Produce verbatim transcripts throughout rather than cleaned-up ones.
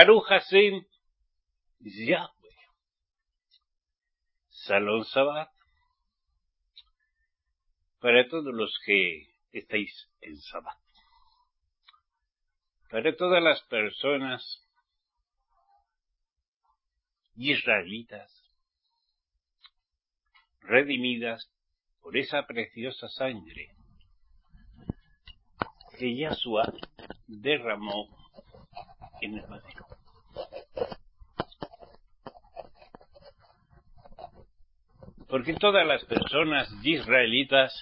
Baruch Hashem Yahweh. Salón Shabbat. Para todos los que estáis en Shabbat. Para todas las personas israelitas redimidas por esa preciosa sangre que Yahshua derramó en el madero. Porque todas las personas israelitas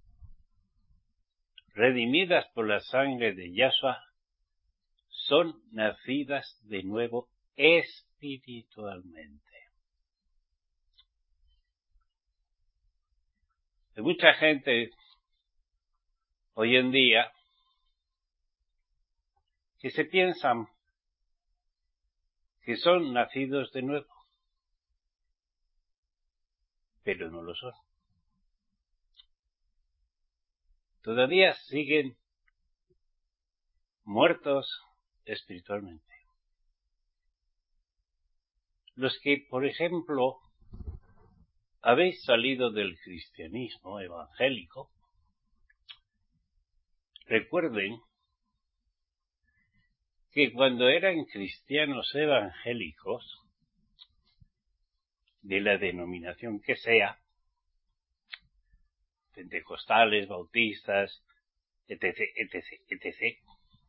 redimidas por la sangre de Yahshua son nacidas de nuevo espiritualmente. Hay mucha gente hoy en día que se piensan que son nacidos de nuevo, pero no lo son. Todavía siguen muertos espiritualmente. Los que, por ejemplo, habéis salido del cristianismo evangélico, recuerden que cuando eran cristianos evangélicos, de la denominación que sea, pentecostales, bautistas, etc, etc, etcétera,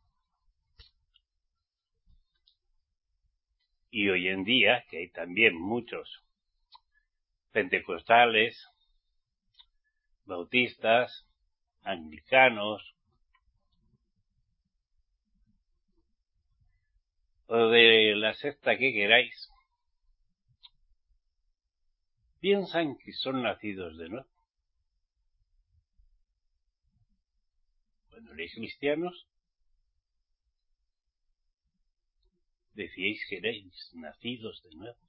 y hoy en día, que hay también muchos pentecostales, bautistas, anglicanos, o de la secta que queráis, piensan que son nacidos de nuevo. Cuando erais cristianos, decíais que erais nacidos de nuevo.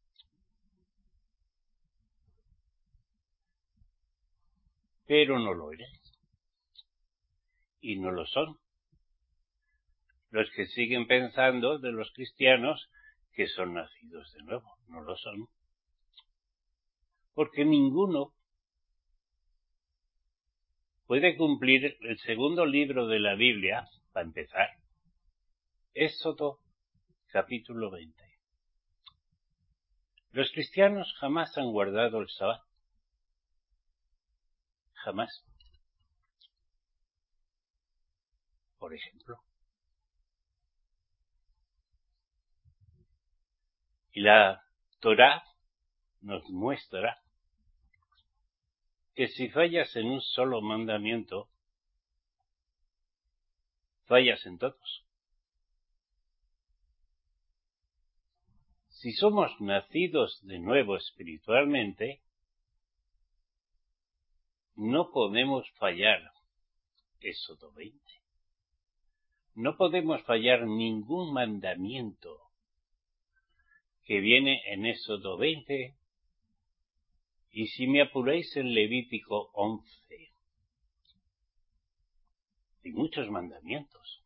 Pero no lo erais. Y no lo son. Los que siguen pensando de los cristianos que son nacidos de nuevo, no lo son. Porque ninguno puede cumplir el segundo libro de la Biblia, para empezar, Éxodo capítulo veinte. Los cristianos jamás han guardado el Shabbat. Jamás. Por ejemplo. Y la Torá nos muestra que si fallas en un solo mandamiento, fallas en todos. Si somos nacidos de nuevo espiritualmente, no podemos fallar Éxodo veinte. No podemos fallar ningún mandamiento que viene en Éxodo veinte, y si me apuráis en Levítico once. Hay muchos mandamientos.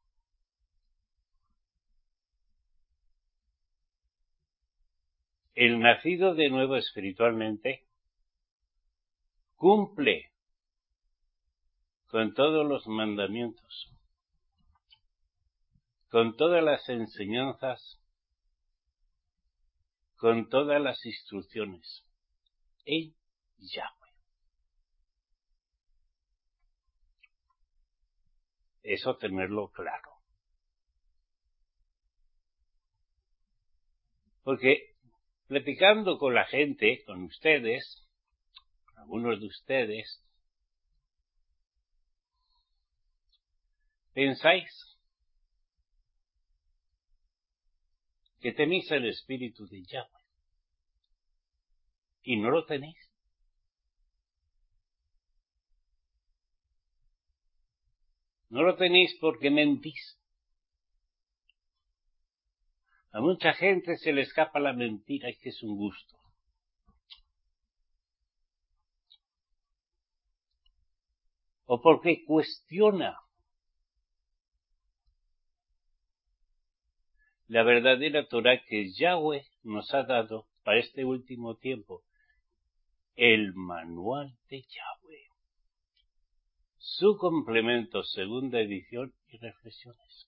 El nacido de nuevo espiritualmente cumple con todos los mandamientos, con todas las enseñanzas, con todas las instrucciones en Yahweh. Eso tenerlo claro. Porque platicando con la gente, con ustedes, algunos de ustedes, pensáis que tenéis el espíritu de Yahweh y no lo tenéis. No lo tenéis porque mentís. A mucha gente se le escapa la mentira y que es un gusto. O porque cuestiona la verdadera Torá que Yahweh nos ha dado para este último tiempo, el manual de Yahweh, su complemento, segunda edición y reflexiones.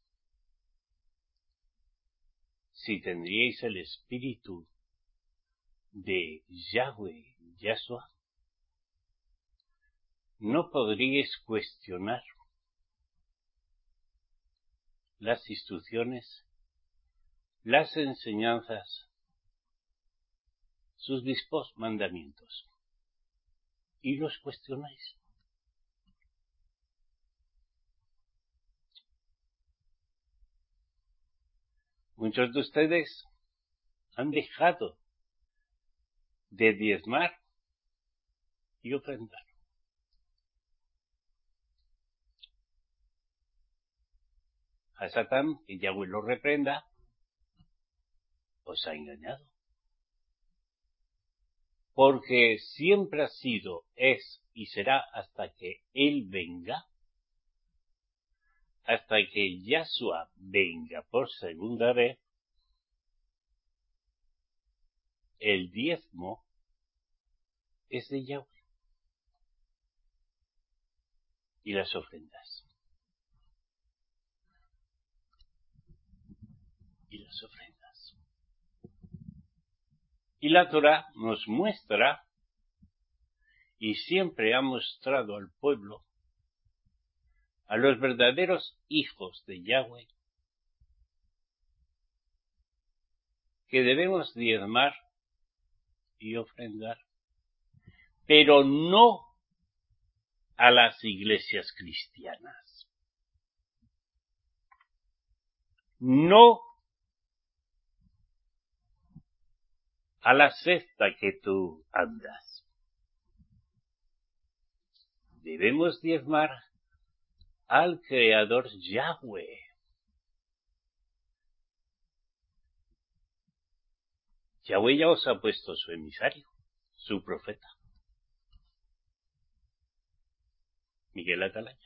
Si tendríais el espíritu de Yahweh, Yahshua, no podríais cuestionar las instrucciones, las enseñanzas, sus dispos mandamientos, y los cuestionáis. Muchos de ustedes han dejado de diezmar y ofrendar. A Satán, que Yahweh lo reprenda, os ha engañado. Porque siempre ha sido, es y será hasta que Él venga, hasta que Yahshua venga por segunda vez, el diezmo es de Yahweh. Y las ofrendas. Y las ofrendas. Y la Torá nos muestra, y siempre ha mostrado al pueblo, a los verdaderos hijos de Yahweh, que debemos diezmar y ofrendar, pero no a las iglesias cristianas, no a la secta que tú andas. Debemos diezmar al Creador Yahweh. Yahweh ya os ha puesto su emisario, su profeta, Miguel Atalaya.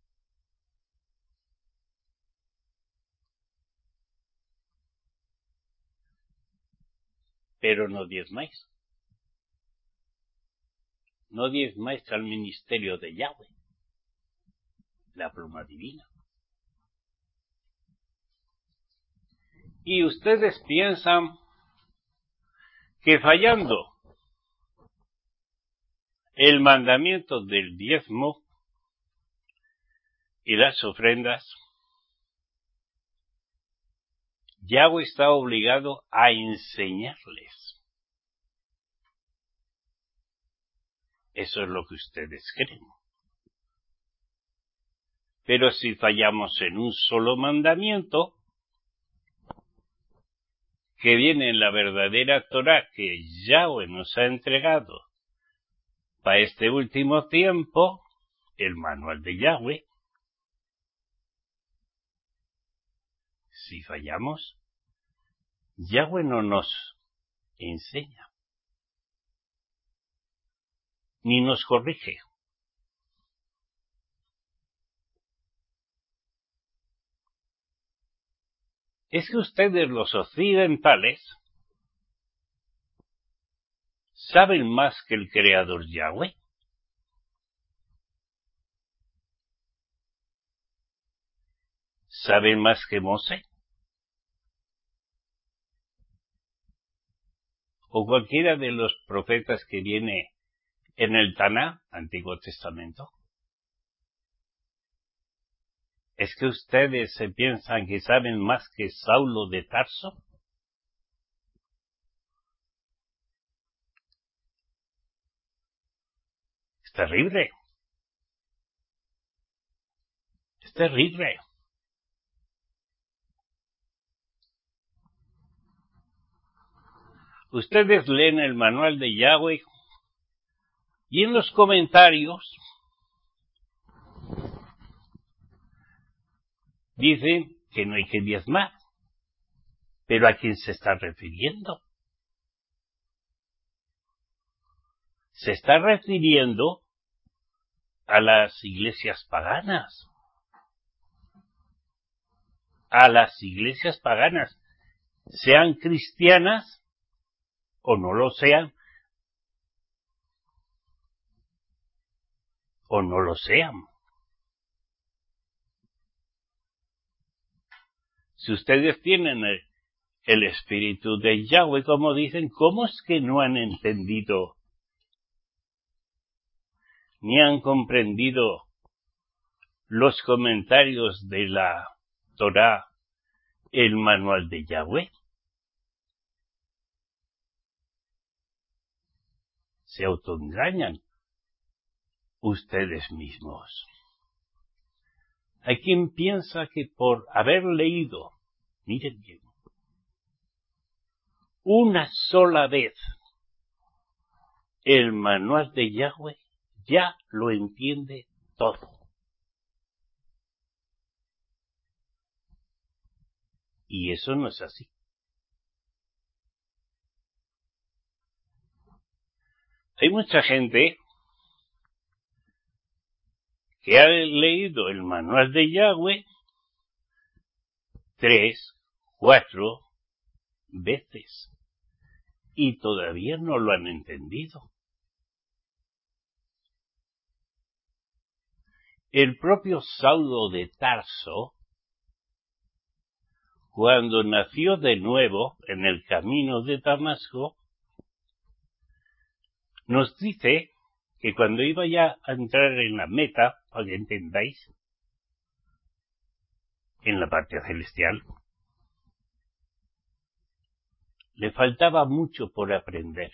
Pero no diezmáis. No diezmáis al ministerio de Yahweh, la pluma divina. Y ustedes piensan que fallando el mandamiento del diezmo y las ofrendas, Yahweh está obligado a enseñarles. Eso es lo que ustedes creen. Pero si fallamos en un solo mandamiento, que viene en la verdadera Torá que Yahweh nos ha entregado para este último tiempo, el manual de Yahweh, si fallamos, Yahweh no nos enseña, ni nos corrige. Es que ustedes, los occidentales, saben más que el Creador Yahweh. ¿Saben más que Mosé? O cualquiera de los profetas que viene en el Taná, Antiguo Testamento. ¿Es que ustedes se piensan que saben más que Saulo de Tarso? Es terrible. Es terrible. Ustedes leen el manual de Yahweh y en los comentarios dicen que no hay que diezmar. ¿Pero a quién se está refiriendo? Se está refiriendo a las iglesias paganas. A las iglesias paganas sean cristianas o no lo sean, o no lo sean. Si ustedes tienen el, el espíritu de Yahweh, como dicen, ¿cómo es que no han entendido ni han comprendido los comentarios de la Torá, el manual de Yahweh? Se autoengañan ustedes mismos. Hay quien piensa que por haber leído, miren bien, una sola vez el manual de Yahweh, ya lo entiende todo. Y eso no es así. Hay mucha gente que ha leído el manual de Yahweh tres, cuatro veces y todavía no lo han entendido. El propio Saulo de Tarso, cuando nació de nuevo en el camino de Damasco, nos dice que cuando iba ya a entrar en la meta, para que entendáis, en la parte celestial, le faltaba mucho por aprender.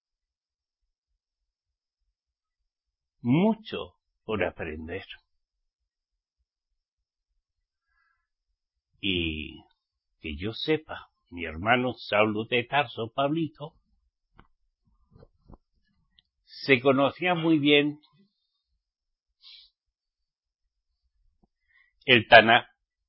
Mucho por aprender. Y que yo sepa, mi hermano Saulo de Tarso, Pablito, se conocía muy bien el Taná.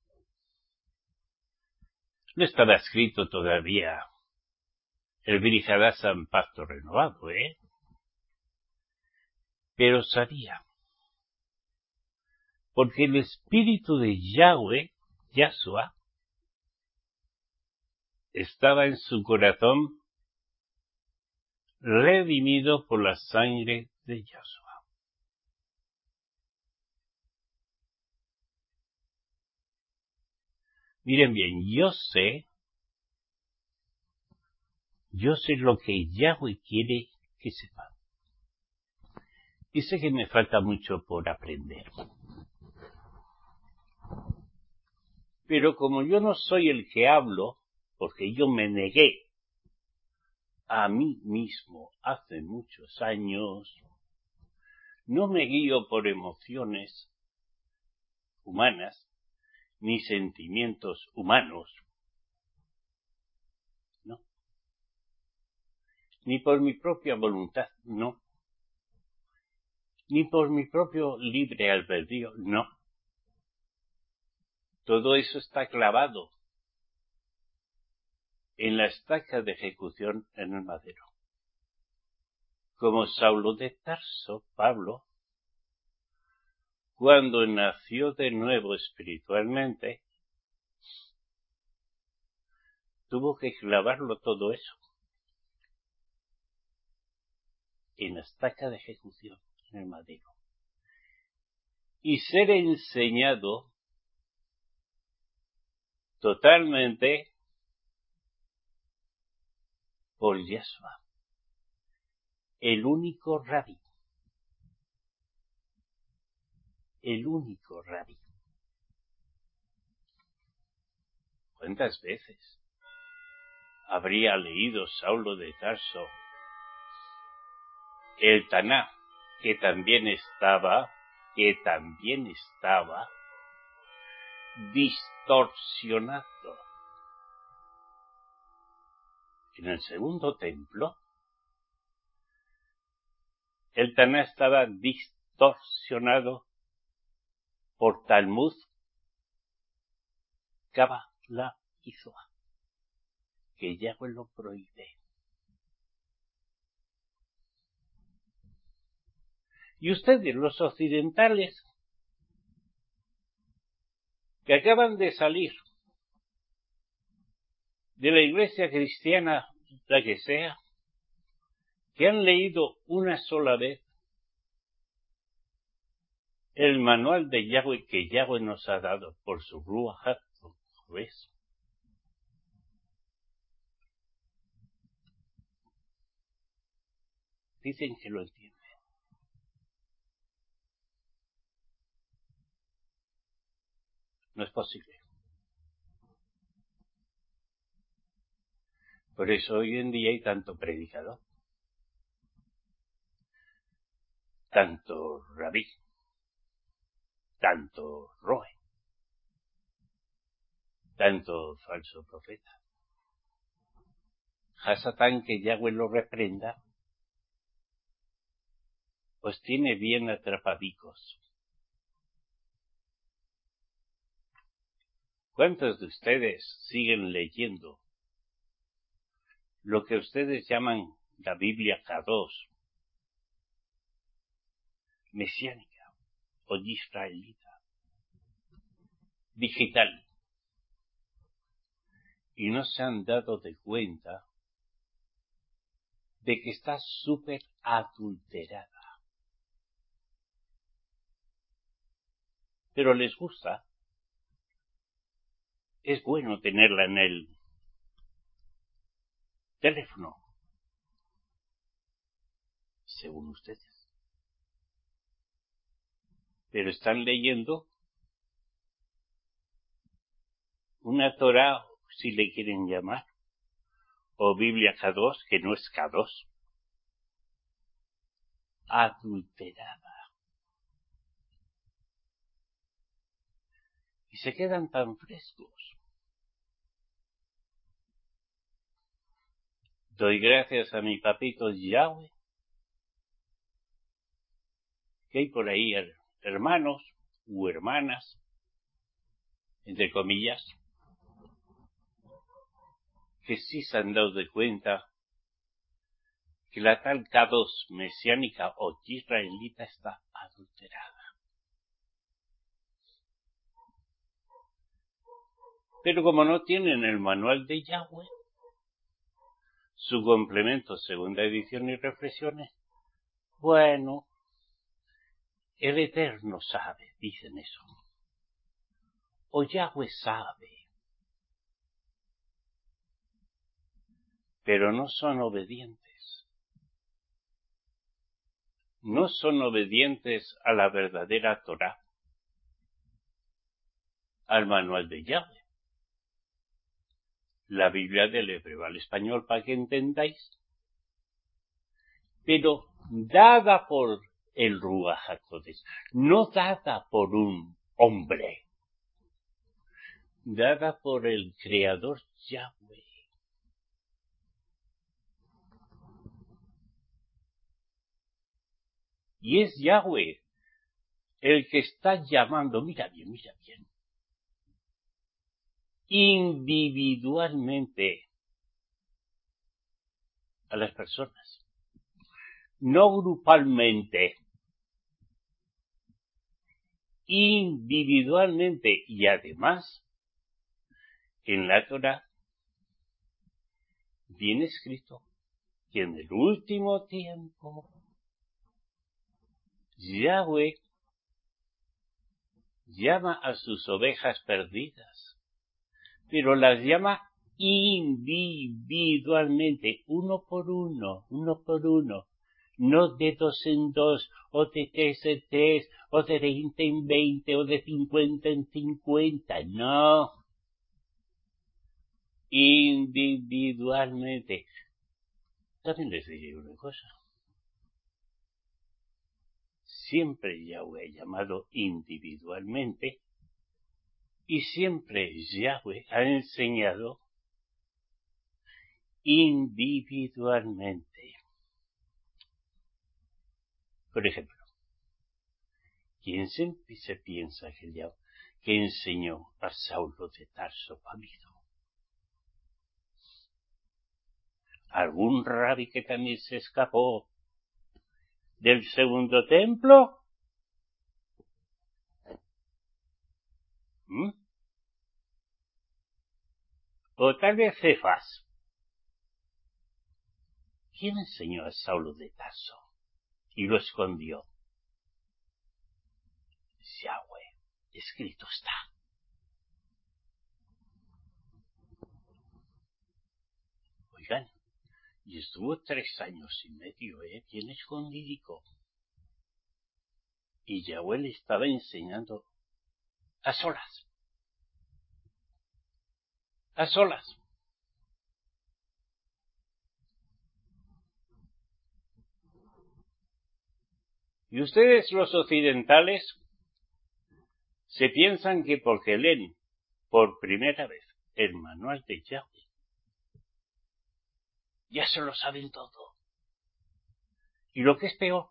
No estaba escrito todavía el Brit Hadashah en pacto renovado, ¿eh? Pero sabía, porque el espíritu de Yahweh, Yahshua, estaba en su corazón redimido por la sangre de Yahshua. Miren bien, yo sé, yo sé lo que Yahweh quiere que sepa. Y sé que me falta mucho por aprender. Pero como yo no soy el que hablo, porque yo me negué a mí mismo hace muchos años, no me guío por emociones humanas, ni sentimientos humanos, no. Ni por mi propia voluntad, no. Ni por mi propio libre albedrío, no. Todo eso está clavado en la estaca de ejecución en el madero. Como Saulo de Tarso, Pablo, cuando nació de nuevo espiritualmente, tuvo que clavarlo todo eso en la estaca de ejecución en el madero. Y ser enseñado totalmente por Yahshua, el único rabí, el único rabí. ¿Cuántas veces habría leído Saulo de Tarso el Taná, que también estaba, que también estaba distorsionado? En el segundo templo, el Taná estaba distorsionado por Talmud, Kabbalah y Zohar, que Yahweh lo prohíbe. Y ustedes, los occidentales, que acaban de salir de la iglesia cristiana, la que sea, que han leído una sola vez el manual de Yahweh que Yahweh nos ha dado por su Ruach HaKodesh? Dicen que lo entienden. No es posible. Por eso hoy en día hay tanto predicador, tanto rabí, tanto roe, tanto falso profeta. Hasatán, que Yahweh lo reprenda, os tiene bien atrapadicos. ¿Cuántos de ustedes siguen leyendo lo que ustedes llaman la Biblia Kadosh, mesiánica o israelita, digital, y no se han dado de cuenta de que está súper adulterada? Pero les gusta. Es bueno tenerla en el teléfono, según ustedes. Pero están leyendo una Torah, si le quieren llamar, o Biblia Kadosh, que no es Kadosh, adulterada. Y se quedan tan frescos. Doy gracias a mi papito Yahweh, que hay por ahí hermanos u hermanas, entre comillas, que sí se han dado de cuenta que la tal Kadosh mesiánica o israelita está adulterada. Pero como no tienen el manual de Yahweh, su complemento, segunda edición y reflexiones, bueno, el Eterno sabe, dicen eso. O Yahweh sabe. Pero no son obedientes. No son obedientes a la verdadera Torah, al manual de Yahweh. La Biblia del hebreo al español, para que entendáis. Pero dada por el Ruach HaKodesh, no dada por un hombre, dada por el Creador Yahweh. Y es Yahweh el que está llamando, mira bien, mira bien, individualmente a las personas, no grupalmente, individualmente. Y además, en la Torah viene escrito que en el último tiempo Yahweh llama a sus ovejas perdidas, pero las llama individualmente, uno por uno, uno por uno, no de dos en dos, o de tres en tres, o de veinte en veinte, o de cincuenta en cincuenta, no. Individualmente. También les diré una cosa. Siempre Yahweh ha llamado individualmente y siempre Yahweh ha enseñado individualmente. Por ejemplo, ¿quién se, se piensa que, ya, que enseñó a Saulo de Tarso Pamido? ¿Algún rabí que también se escapó del segundo templo? ¿Mm? O tal vez Cefas. ¿Quién enseñó a Saulo de Tarso y lo escondió? Yahweh, escrito está. Oigan, y estuvo tres años y medio, ¿eh? Bien escondidico. Y Yahweh le estaba enseñando a solas. A solas. Y ustedes, los occidentales, se piensan que porque leen por primera vez el manual de Yahweh, ya se lo saben todo. Y lo que es peor,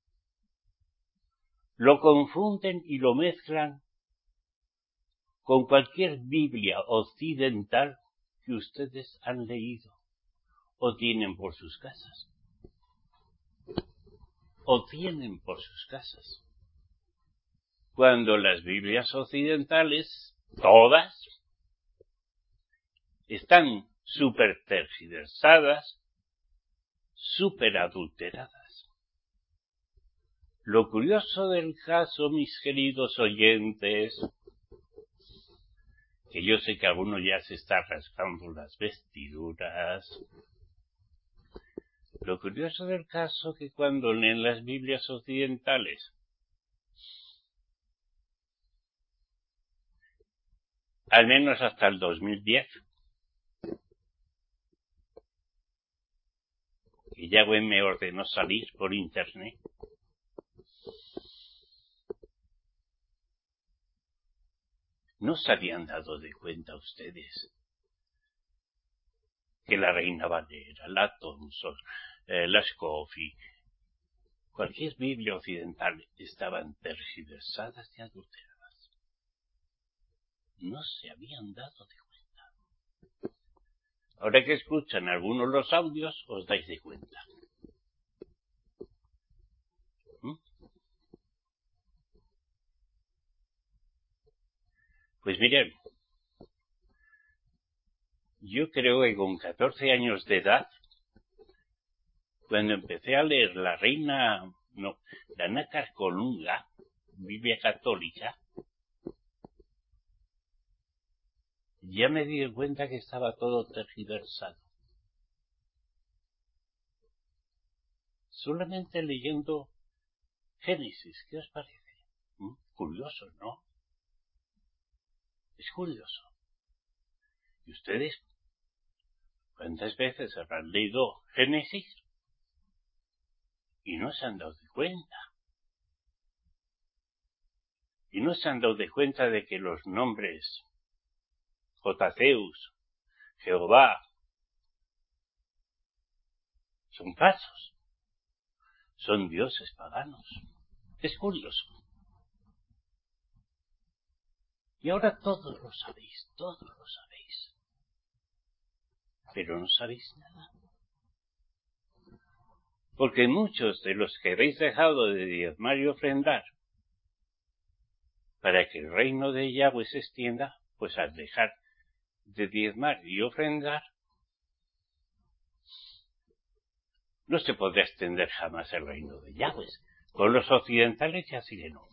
lo confunden y lo mezclan con cualquier Biblia occidental que ustedes han leído o tienen por sus casas. O tienen por sus casas. Cuando las Biblias occidentales, todas, están súper tergiversadas, súper adulteradas. Lo curioso del caso, mis queridos oyentes, que yo sé que alguno ya se está rasgando las vestiduras, lo curioso del caso que cuando leen las Biblias occidentales, al menos hasta el dos mil diez, que Yahweh me ordenó salir por internet, ¿no se habían dado de cuenta ustedes que la Reina Valera, la Thompson, eh, la Scofield, cualquier Biblia occidental estaban tergiversadas y adulteradas? No se habían dado de cuenta. Ahora que escuchan algunos los audios, os dais de cuenta. ¿Mm? Pues miren, yo creo que con catorce años de edad, cuando empecé a leer la Reina, no, la Nácar Colunga, Biblia católica, ya me di cuenta que estaba todo tergiversado. Solamente leyendo Génesis, ¿qué os parece? ¿Mm? Curioso, ¿no? Es curioso. ¿Y ustedes cuántas veces habrán leído Génesis y no se han dado de cuenta? Y no se han dado de cuenta de que los nombres Jotaceus, Jehová, son falsos. Son dioses paganos. Es curioso. Y ahora todos lo sabéis, todos lo sabéis. Pero no sabéis nada. Porque muchos de los que habéis dejado de diezmar y ofrendar para que el reino de Yahweh se extienda, pues al dejar de diezmar y ofrendar, no se podrá extender jamás el reino de Yahweh. Con los occidentales ya sí que no.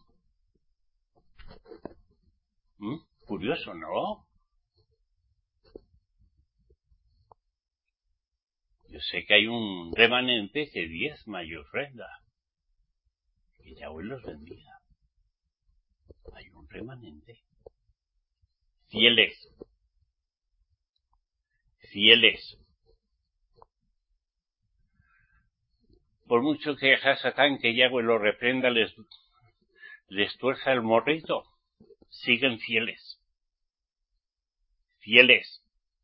¿Mm? Curioso, ¿no? Yo sé que hay un remanente que diezma y ofrenda. Que Yahweh los bendiga. Hay un remanente. Fieles. Fieles. Por mucho que a Satán, que Yahweh lo reprenda, les, les tuerza el morrito, siguen fieles. Fieles.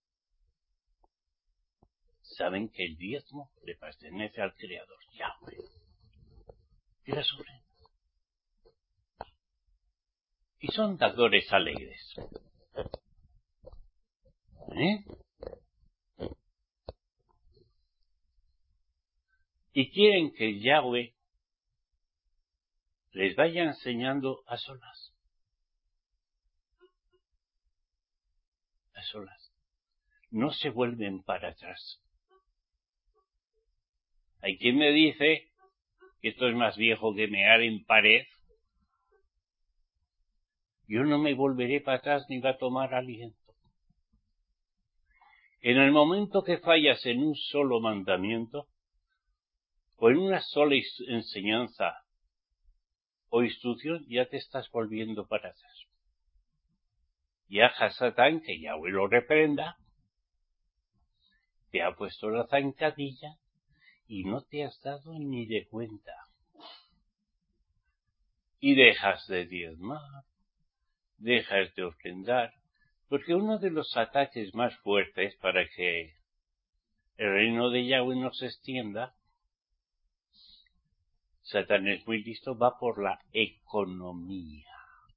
Saben que el diezmo le pertenece al Creador, Yahweh. Y las ofrendas. Y son dadores alegres. ¿Eh? Y quieren que Yahweh les vaya enseñando a solas. A solas. no se vuelven para atrás. Hay quien me dice que esto es más viejo que mear en pared. Yo no me volveré para atrás ni va a tomar aliento. En el momento que fallas en un solo mandamiento, o en una sola enseñanza o instrucción, ya te estás volviendo para atrás. Ya Hasatán, que Yahweh lo reprenda, te ha puesto la zancadilla y no te has dado ni de cuenta. Y dejas de diezmar, dejas de ofrendar, porque uno de los ataques más fuertes para que el reino de Yahweh no se extienda, Satán es muy listo, va por la economía.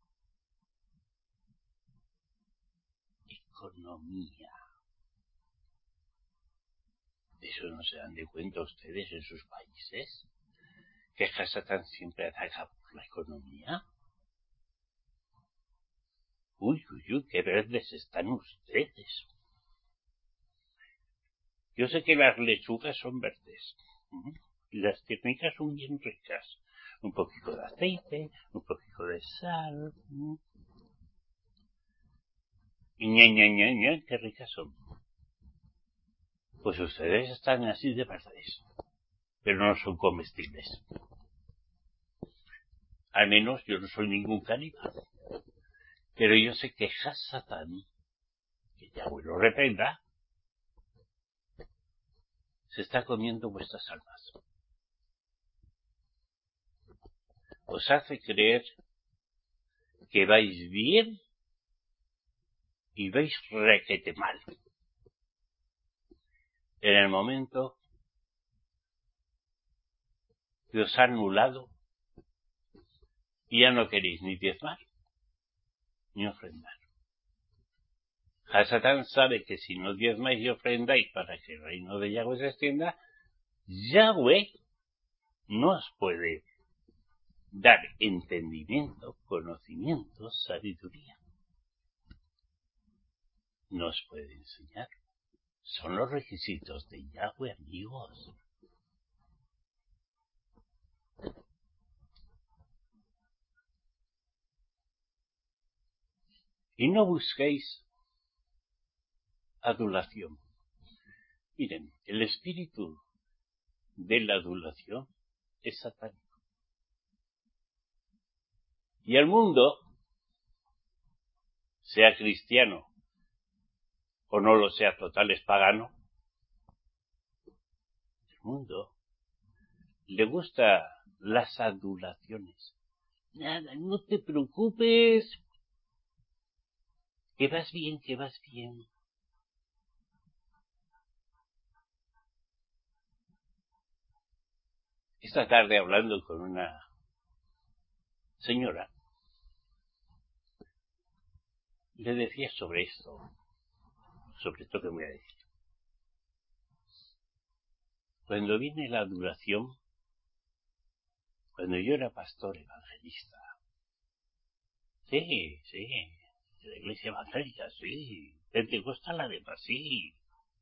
Economía. ¿De eso no se dan de cuenta ustedes en sus países? ¿Que Satán siempre ataca por la economía? Uy, uy, uy, qué verdes están ustedes. Yo sé que las lechugas son verdes. Y las tiernicas son bien ricas. Un poquito de aceite, un poquito de sal. Y ña, ña, ña, ña, qué ricas son. Pues ustedes están así de verdes. Pero no son comestibles. Al menos yo no soy ningún caníbal. Pero yo sé que Hasatán, que Yahweh lo reprenda, se está comiendo vuestras almas. Os hace creer que vais bien y vais requete mal. En el momento que os ha anulado, y ya no queréis ni diezmar ni ofrendar. Hasatán sabe que si no diezmáis y ofrendáis para que el reino de Yahweh se extienda, Yahweh no os puede dar entendimiento, conocimiento, sabiduría. No os puede enseñar. Son los requisitos de Yahweh, amigos. Y no busquéis adulación. Miren, el espíritu de la adulación es satánico. Y el mundo, sea cristiano o no lo sea total, es pagano, el mundo le gusta las adulaciones. Nada, no te preocupes, que vas bien, que vas bien. Esta tarde, hablando con una señora, le decía sobre esto, sobre esto que voy a decir. Cuando viene la adulación, cuando yo era pastor evangelista, sí, sí, de la iglesia evangélica, sí, pentecostal además, sí.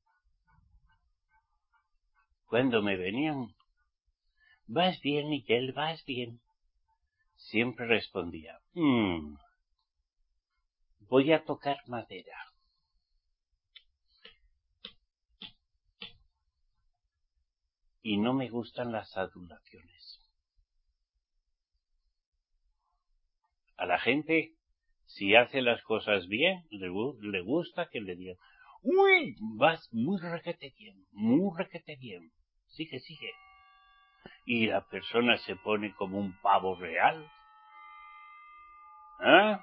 Cuando me venían, vas bien, Miguel, vas bien, siempre respondía, mmm, voy a tocar madera. Y no me gustan las adulaciones. A la gente, si hace las cosas bien, le, le gusta que le digan, uy, vas muy requete bien, muy requete bien, sigue, sigue. Y la persona se pone como un pavo real. ¿Ah?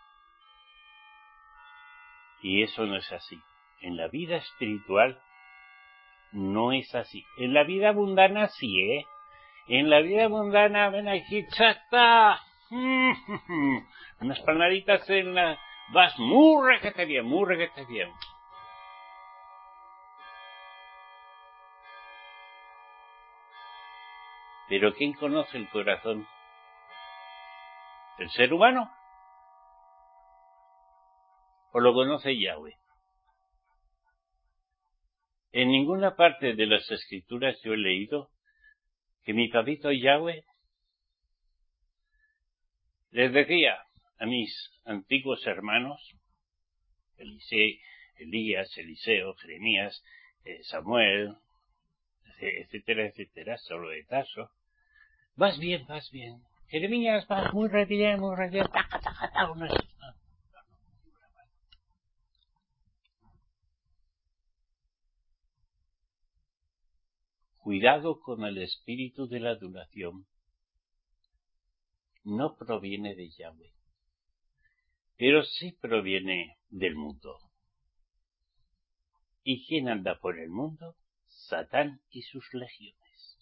Y eso no es así. En la vida espiritual no es así. En la vida mundana sí, ¿eh? En la vida mundana, ven aquí, chata. Unas palmaditas en la... Vas muy requete bien, muy requete bien. Pero ¿quién conoce el corazón? ¿El ser humano? ¿O lo conoce Yahweh? En ninguna parte de las Escrituras yo he leído que mi papito Yahweh les decía a mis antiguos hermanos, Eliseo, Elías, Eliseo, Jeremías, eh, Samuel, etcétera, etcétera, solo de Tarso, vas bien, vas bien. Jeremías, vas muy re bien, muy re bien, taca, taca, taca, no es... Cuidado con el espíritu de la adulación. No proviene de Yahweh, pero sí proviene del mundo. ¿Y quién anda por el mundo? Satán y sus legiones.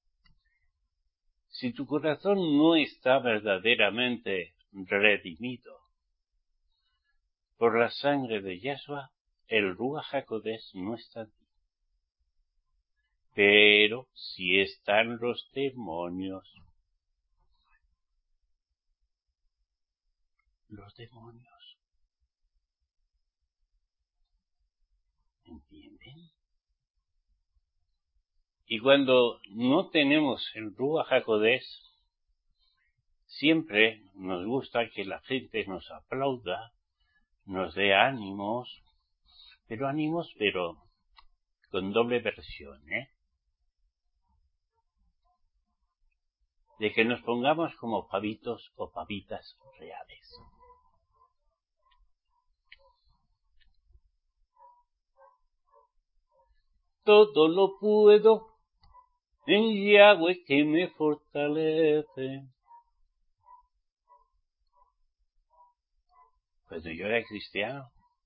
Si tu corazón no está verdaderamente redimido por la sangre de Yahshua, el Ruach HaKodesh no está en ti. Pero si están los demonios, los demonios, ¿entienden? Y cuando no tenemos el Ruach HaKodesh, siempre nos gusta que la gente nos aplauda, nos dé ánimos, pero ánimos, pero con doble versión, ¿eh? De que nos pongamos como pavitos o pavitas reales. Todo lo puedo en Yahweh que me fortalece. Cuando yo era cristiano,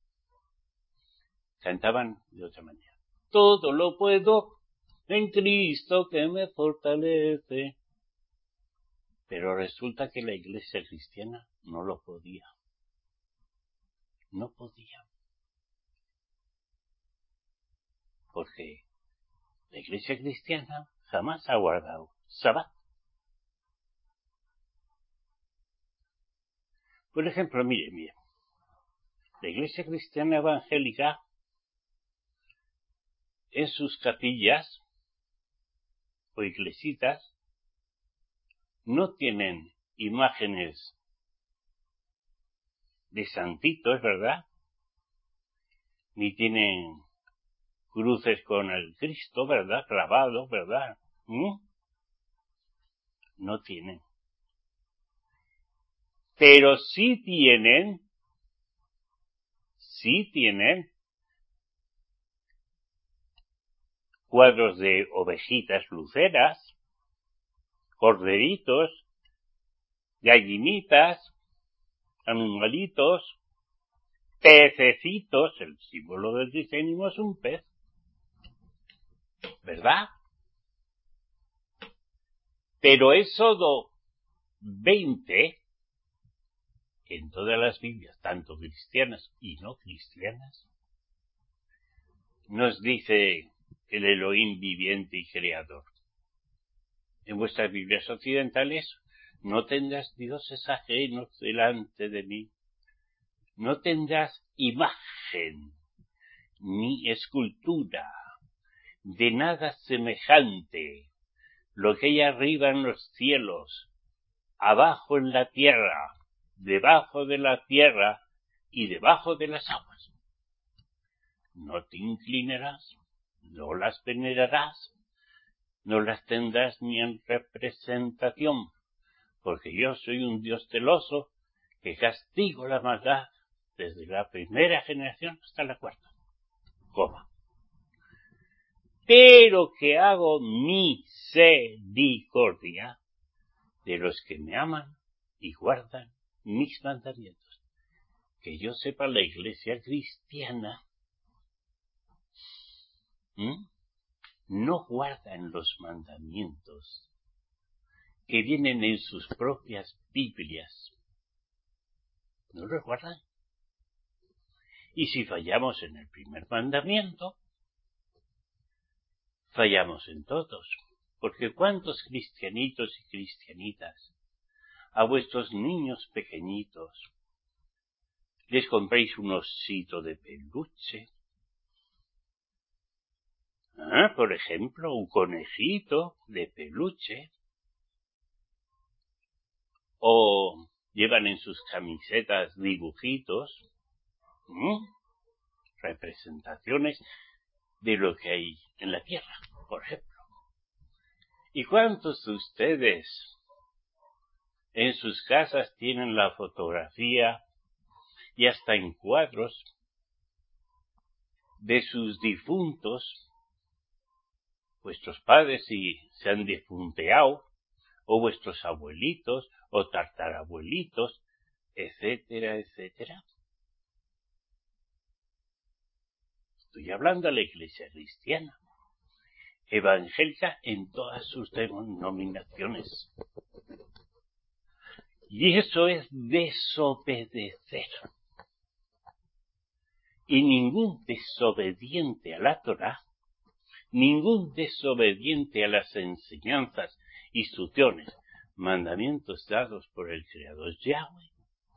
cantaban de otra manera. Todo lo puedo en Cristo que me fortalece. Pero resulta que la iglesia cristiana no lo podía. No podía. Porque la iglesia cristiana jamás ha guardado Sabbat. Por ejemplo, mire, mire. La iglesia cristiana evangélica en sus capillas o iglesitas no tienen imágenes de santitos, ¿verdad? Ni tienen cruces con el Cristo, ¿verdad? Clavado, ¿verdad? ¿Mm? No tienen. Pero sí tienen, sí tienen cuadros de ovejitas luceras, corderitos, gallinitas, animalitos, pececitos. El símbolo del cristianismo es un pez, ¿verdad? Pero Éxodo veinte, en todas las Biblias, tanto cristianas y no cristianas, nos dice el Elohim viviente y creador. En vuestras Biblias occidentales, no tendrás dioses ajenos delante de mí. No tendrás imagen ni escultura de nada semejante, lo que hay arriba en los cielos, abajo en la tierra, debajo de la tierra y debajo de las aguas. No te inclinarás, no las venerarás, no las tendrás ni en representación, porque yo soy un Dios celoso que castigo la maldad desde la primera generación hasta la cuarta. Coma. Pero que hago misericordia de los que me aman y guardan mis mandamientos. Que yo sepa, la iglesia cristiana ¿Mm? no guardan los mandamientos que vienen en sus propias Biblias. No los guardan. Y si fallamos en el primer mandamiento, fallamos en todos. Porque ¿cuántos cristianitos y cristianitas a vuestros niños pequeñitos les compréis un osito de peluche? ¿Ah? Por ejemplo, un conejito de peluche. O llevan en sus camisetas dibujitos, ¿Mm? representaciones de lo que hay en la Tierra, por ejemplo. ¿Y cuántos de ustedes en sus casas tienen la fotografía y hasta en cuadros de sus difuntos, vuestros padres si se han difunteado, o vuestros abuelitos, o tartarabuelitos, etcétera, etcétera? Estoy hablando de la Iglesia cristiana, evangélica en todas sus denominaciones. Y eso es desobedecer. Y ningún desobediente a la Torá, ningún desobediente a las enseñanzas, instrucciones, mandamientos dados por el Creador Yahweh,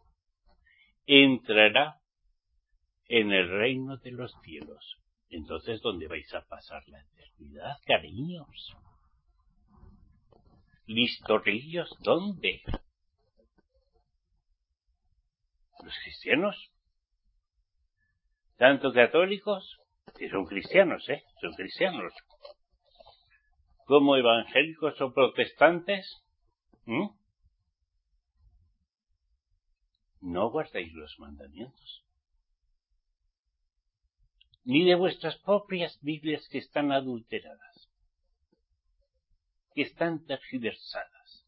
entrará en el reino de los cielos. Entonces, ¿dónde vais a pasar la eternidad, cariños? ¿Listorrillos? ¿Dónde? Los cristianos, tanto católicos, que son cristianos, ¿eh? Son cristianos, como evangélicos o protestantes, ¿Mm? no guardáis los mandamientos. Ni de vuestras propias Biblias que están adulteradas, que están tergiversadas.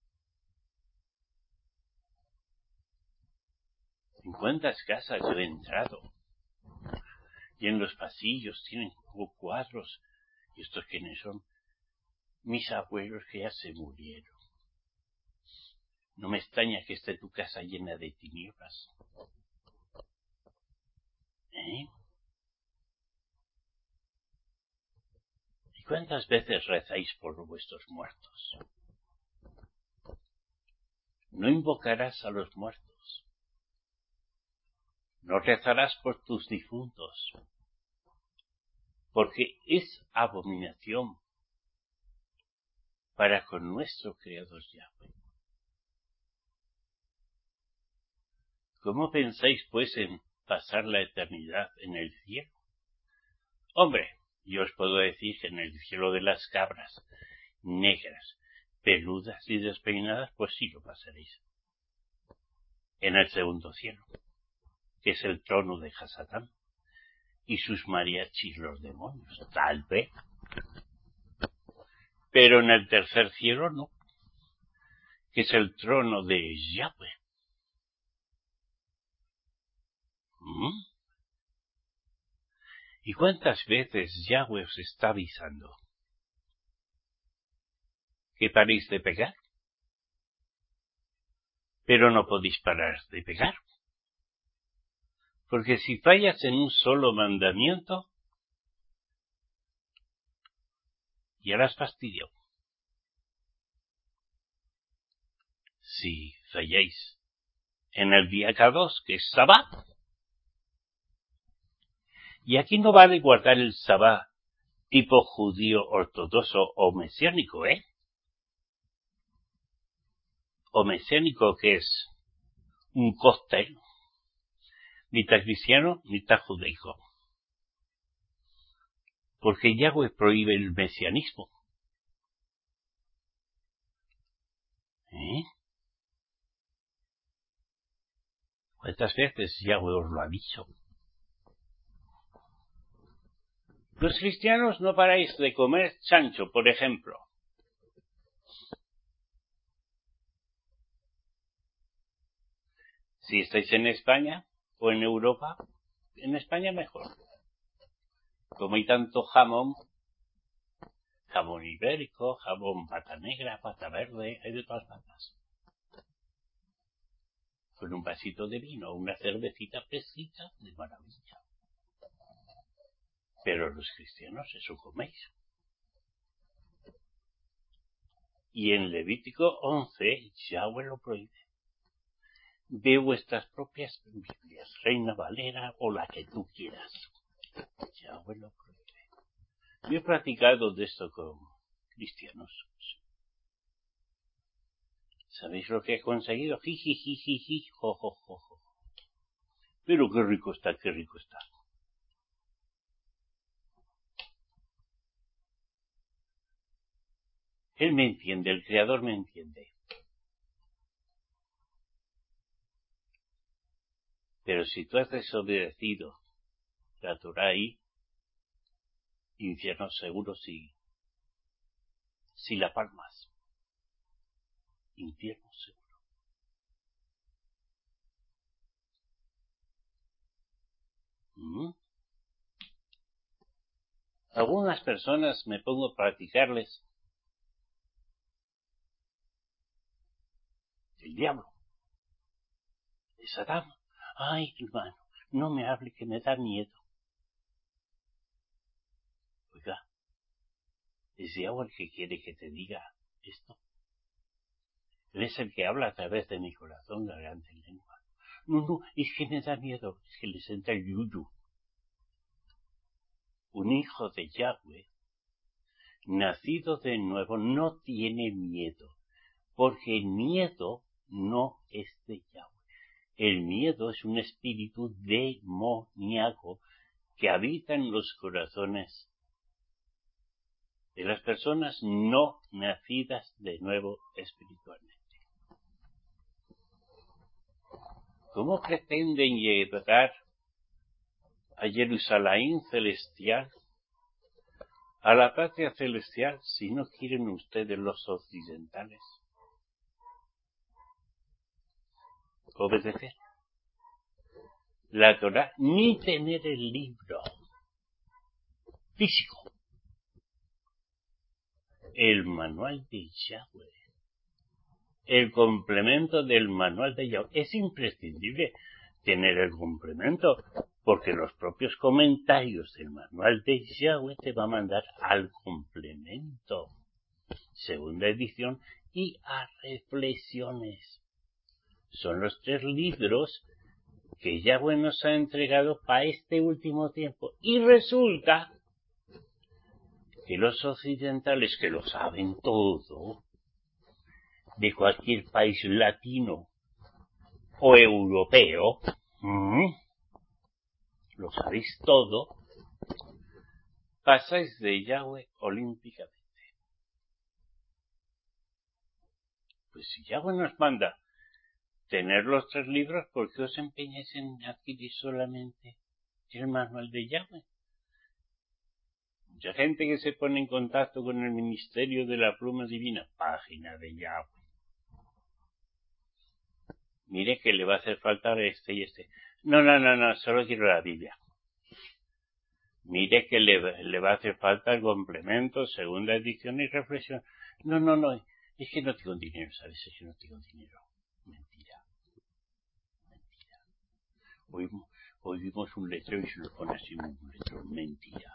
¿En cuántas casas yo he entrado? Y en los pasillos tienen cuadros, y estos quienes son mis abuelos que ya se murieron. No me extraña que esté tu casa llena de tinieblas. ¿Eh? ¿Y cuántas veces rezáis por vuestros muertos? No invocarás a los muertos. No rezarás por tus difuntos. Porque es abominación para con nuestro Creador Yahweh. ¿Cómo pensáis, pues, en pasar la eternidad en el cielo? Hombre, yo os puedo decir que en el cielo de las cabras, negras, peludas y despeinadas, pues sí lo pasaréis. En el segundo cielo, que es el trono de Hasatán, y sus mariachis los demonios, tal vez. Pero en el tercer cielo no, que es el trono de Yahweh. ¿Mm? ¿Y cuántas veces Yahweh os está avisando que paréis de pecar? Pero no podéis parar de pecar. Porque si fallas en un solo mandamiento, ya la has fastidiado. Si falláis en el día K dos, que es Sabbat, y aquí no vale guardar el Sabbat tipo judío ortodoxo o mesiánico, ¿eh? O mesiánico, que es un cóctel, ni tan cristiano ni tan judaico. Porque Yahweh prohíbe el mesianismo. ¿Eh? ¿Cuántas veces Yahweh os lo ha dicho? Los cristianos no paráis de comer chancho, por ejemplo. Si estáis en España o en Europa, en España mejor. Como hay tanto jamón, jamón ibérico, jamón pata negra, pata verde, hay de todas patas. Con un vasito de vino, una cervecita fresquita, de maravilla. Pero los cristianos eso coméis. Y en Levítico once, Yahweh lo prohíbe. De vuestras propias Biblias, Reina Valera o la que tú quieras. Yahweh lo prohíbe. Yo he practicado de esto con cristianos. ¿Sabéis lo que he conseguido? Jijijijiji, jojojojo. Pero qué rico está, qué rico está. Él me entiende, el Creador me entiende. Pero si tú has desobedecido la Torah ahí, infierno seguro si, si la palmas. Infierno seguro. ¿Mm? Algunas personas me pongo a practicarles el diablo. Es Adán. Ay, hermano, no me hable que me da miedo. Oiga, es diablo el que quiere que te diga esto. Él es el que habla a través de mi corazón, garganta y lengua. No, no, es que me da miedo, es que les entra el yuyu. Un hijo de Yahweh, nacido de nuevo, no tiene miedo, porque el miedo no es de Yahweh. El miedo es un espíritu demoníaco que habita en los corazones de las personas no nacidas de nuevo espiritualmente. ¿Cómo pretenden llegar a Jerusalén celestial, a la patria celestial, si no quieren ustedes los occidentales obedecer la Torah, ni tener el libro físico, el manual de Yahweh, el complemento del manual de Yahweh? Es imprescindible tener el complemento, porque los propios comentarios del manual de Yahweh te va a mandar al complemento, segunda edición, y a reflexiones. Son los tres libros que Yahweh nos ha entregado para este último tiempo. Y resulta que los occidentales, que lo saben todo, de cualquier país latino o europeo, ¿Mm? lo sabéis todo, pasáis de Yahweh olímpicamente. Pues si Yahweh nos manda tener los tres libros, ¿por qué os empeñáis en adquirir solamente el manual de Yahweh? Mucha gente que se pone en contacto con el ministerio de la pluma divina, página de Yahweh. Mire que le va a hacer falta este y este. No, no, no, no, solo quiero la Biblia. Mire que le, le va a hacer falta el complemento, segunda edición y reflexión. No, no, no, es que no tengo dinero, ¿sabes? Es que no tengo dinero. Mentira. Mentira. Hoy, hoy vimos un letrero y se lo pone así un letrero. Mentira.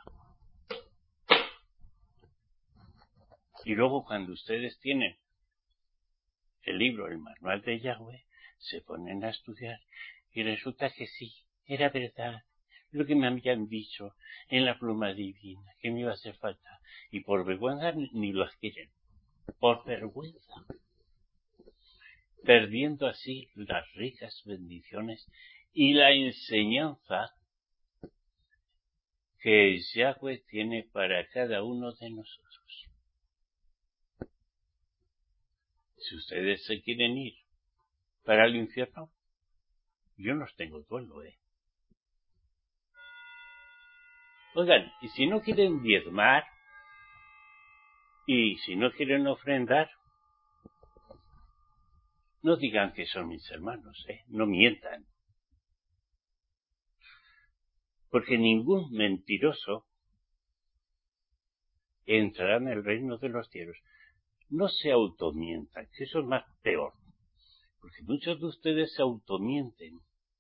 Y luego cuando ustedes tienen el libro, el manual de Yahweh, se ponen a estudiar y resulta que sí, era verdad lo que me habían dicho en la pluma divina, que me iba a hacer falta. Y por vergüenza ni lo adquieren. Por vergüenza. Perdiendo así las ricas bendiciones y la enseñanza que Yahweh tiene para cada uno de nosotros. Si ustedes se quieren ir para el infierno, yo no tengo duelo, ¿eh? Oigan, y si no quieren diezmar, y si no quieren ofrendar, no digan que son mis hermanos, ¿eh? No mientan. Porque ningún mentiroso entrará en el reino de los cielos. No se automientan, que eso es más peor. Porque muchos de ustedes se automienten.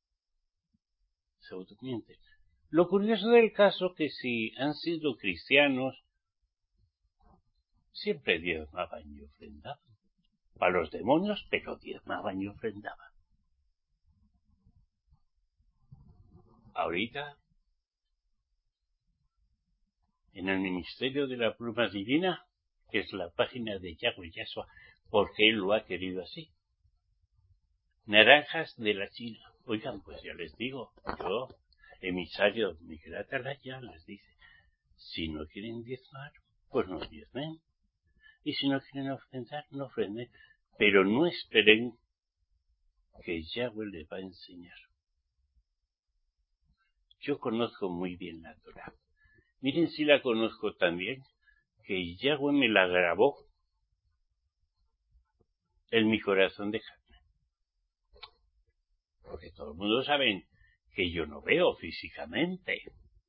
Se automienten. Lo curioso del caso es que si han sido cristianos, siempre diezmaban y ofrendaban. Para los demonios, pero diezmaban y ofrendaban. Ahorita en el Ministerio de la Pluma Divina, que es la página de Yahweh Yahshua, porque él lo ha querido así. Naranjas de la China. Oigan, pues ya les digo, yo, emisario Miguel Atalaya, les dice, si no quieren diezmar, pues no diezmen. Y si no quieren ofrendar, no ofrenden. Pero no esperen que Yahweh les va a enseñar. Yo conozco muy bien la Torah. Miren si la conozco también, que Yahweh me la grabó en mi corazón de carne. Porque todo el mundo sabe que yo no veo físicamente.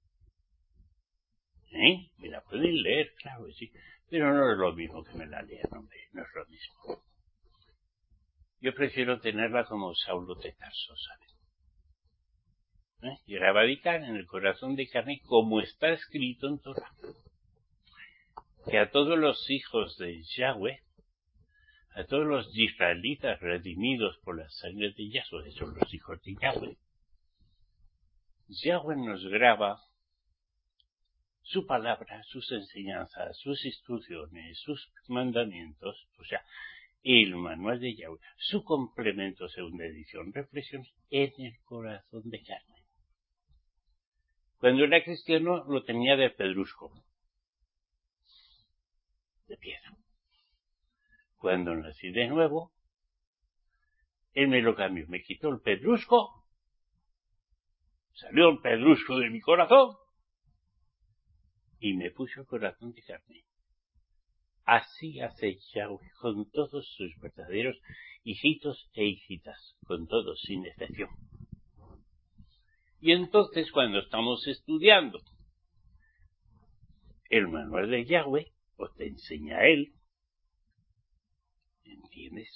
¿Eh? Me la pueden leer, claro que sí. Pero no es lo mismo que me la lean, hombre. No es lo mismo. Yo prefiero tenerla como Saulo de Tarso, ¿saben? ¿Eh? Grabadica en el corazón de carne, como está escrito en Torah. Que a todos los hijos de Yahweh, a todos los israelitas redimidos por la sangre de Yahweh, son los hijos de Yahweh, Yahweh nos graba su palabra, sus enseñanzas, sus instrucciones, sus mandamientos, o sea, el manual de Yahweh, su complemento segunda edición, reflexiones en el corazón de carne. Cuando era cristiano lo tenía de pedrusco, de piedra. Cuando nací de nuevo, él me lo cambió, me quitó el pedrusco, salió el pedrusco de mi corazón y me puso el corazón de carne. Así hace Yahweh con todos sus verdaderos hijitos e hijitas, con todos, sin excepción. Y entonces, cuando estamos estudiando el manual de Yahweh, o te enseña él, ¿entiendes?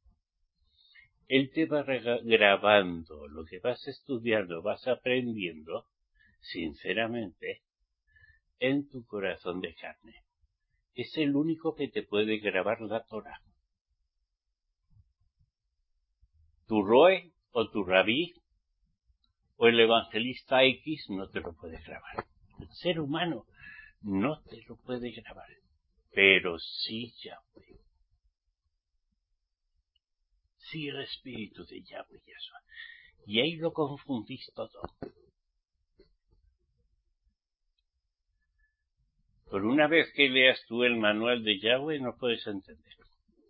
Él te va grabando lo que vas estudiando, vas aprendiendo, sinceramente, en tu corazón de carne. Es el único que te puede grabar la Torah. Tu Roe o tu Rabí o el evangelista X no te lo puede grabar. El ser humano no te lo puede grabar. Pero sí Yahweh. Sí el Espíritu de Yahweh Yahshua. Y ahí lo confundís todo. Por una vez que leas tú el manual de Yahweh no puedes entenderlo.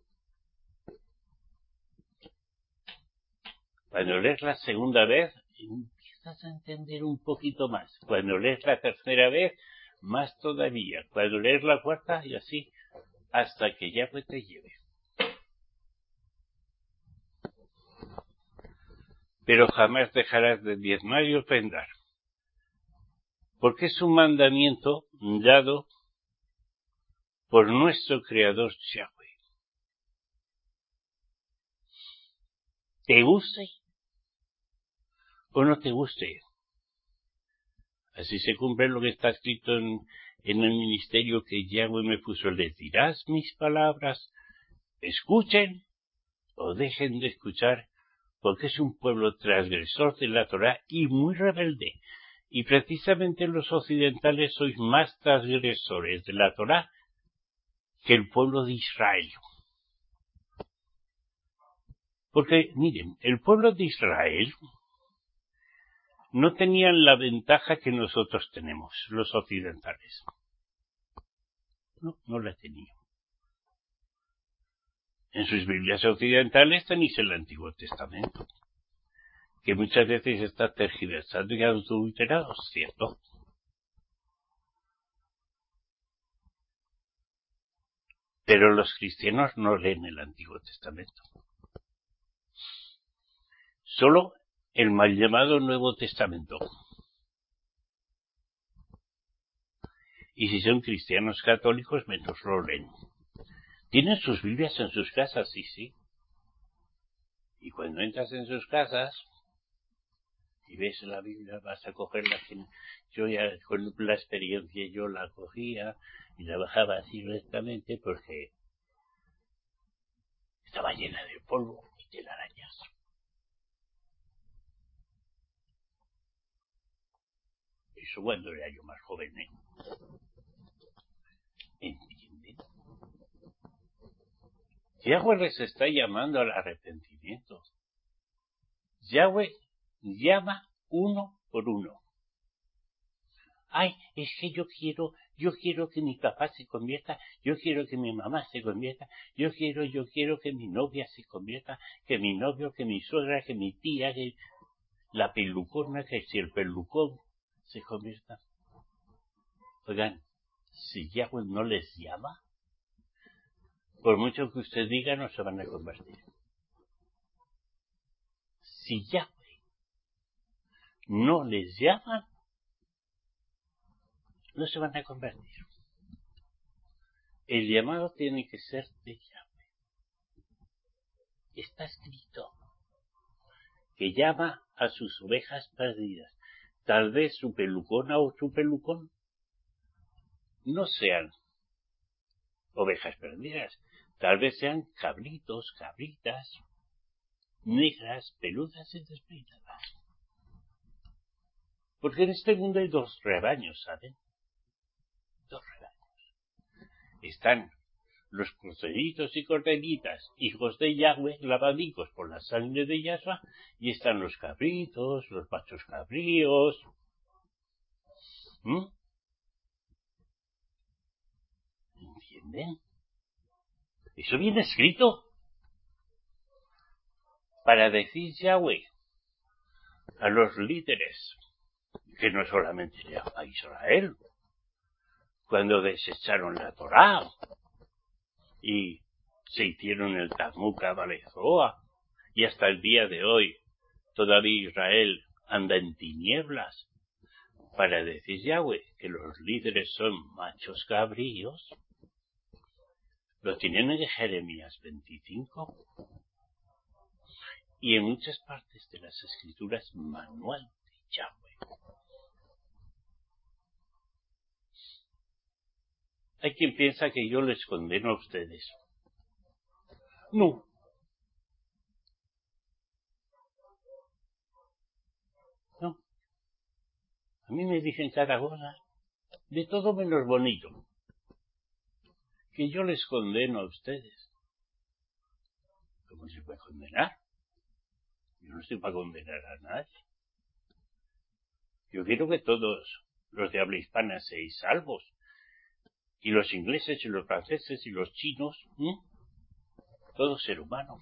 Cuando lees la segunda vez, empiezas a entender un poquito más. Cuando lees la tercera vez, más todavía. Cuando lees la cuarta, y así, hasta que Yahweh te lleve. Pero jamás dejarás de diezmar y ofrendar. Porque es un mandamiento dado por nuestro Creador Yahweh. ¿Te guste o no te guste? Así se cumple lo que está escrito en, en el ministerio que Yahweh me puso. Les dirás mis palabras, escuchen o dejen de escuchar, porque es un pueblo transgresor de la Torah y muy rebelde. Y precisamente los occidentales sois más transgresores de la Torah que el pueblo de Israel. Porque, miren, el pueblo de Israel no tenían la ventaja que nosotros tenemos, los occidentales. No, no la tenían. En sus Biblias occidentales tenéis el Antiguo Testamento, que muchas veces está tergiversado y adulterado, ¿cierto? Pero los cristianos no leen el Antiguo Testamento. Solo el mal llamado Nuevo Testamento. Y si son cristianos católicos, menos lo leen. Tienen sus Biblias en sus casas, sí, sí. Y cuando entras en sus casas y ves la Biblia, vas a cogerla. Yo ya con la experiencia yo la cogía y la bajaba así rectamente porque estaba llena de polvo y telarañas. Eso cuando era yo más joven, ¿eh? Yahweh les está llamando al arrepentimiento. Yahweh llama uno por uno. Ay, es que yo quiero, yo quiero que mi papá se convierta, yo quiero que mi mamá se convierta, yo quiero, yo quiero que mi novia se convierta, que mi novio, que mi suegra, que mi tía, que la pelucona, que si el pelucón se convierta. Oigan, si Yahweh no les llama, por mucho que usted diga, no se van a convertir. Si Yahweh no les llama, no se van a convertir. El llamado tiene que ser de Yahweh. Está escrito que llama a sus ovejas perdidas. Tal vez su pelucona o su pelucón no sean ovejas perdidas. Tal vez sean cabritos, cabritas, negras, peludas y despeinadas. Porque en este mundo hay dos rebaños, ¿saben? Dos rebaños. Están los corderitos y corderitas, hijos de Yahweh, lavadicos por la sangre de Yahshua, y están los cabritos, los machos cabríos. ¿Mm? ¿Entienden? Eso viene escrito para decir Yahweh a los líderes, que no solamente a Israel, cuando desecharon la Torá y se hicieron el Talmud Kabbalah, y hasta el día de hoy todavía Israel anda en tinieblas, para decir Yahweh que los líderes son machos cabríos. Lo tienen en Jeremías veinticinco y en muchas partes de las escrituras manual de Yahweh. Hay quien piensa que yo les condeno a ustedes. No. No. A mí me dicen cada cosa, de todo menos bonito, que yo les condeno a ustedes. ¿Cómo se puede condenar? Yo no estoy para condenar a nadie. Yo quiero que todos los de habla hispana seáis salvos. Y los ingleses y los franceses y los chinos, ¿eh? Todo ser humano.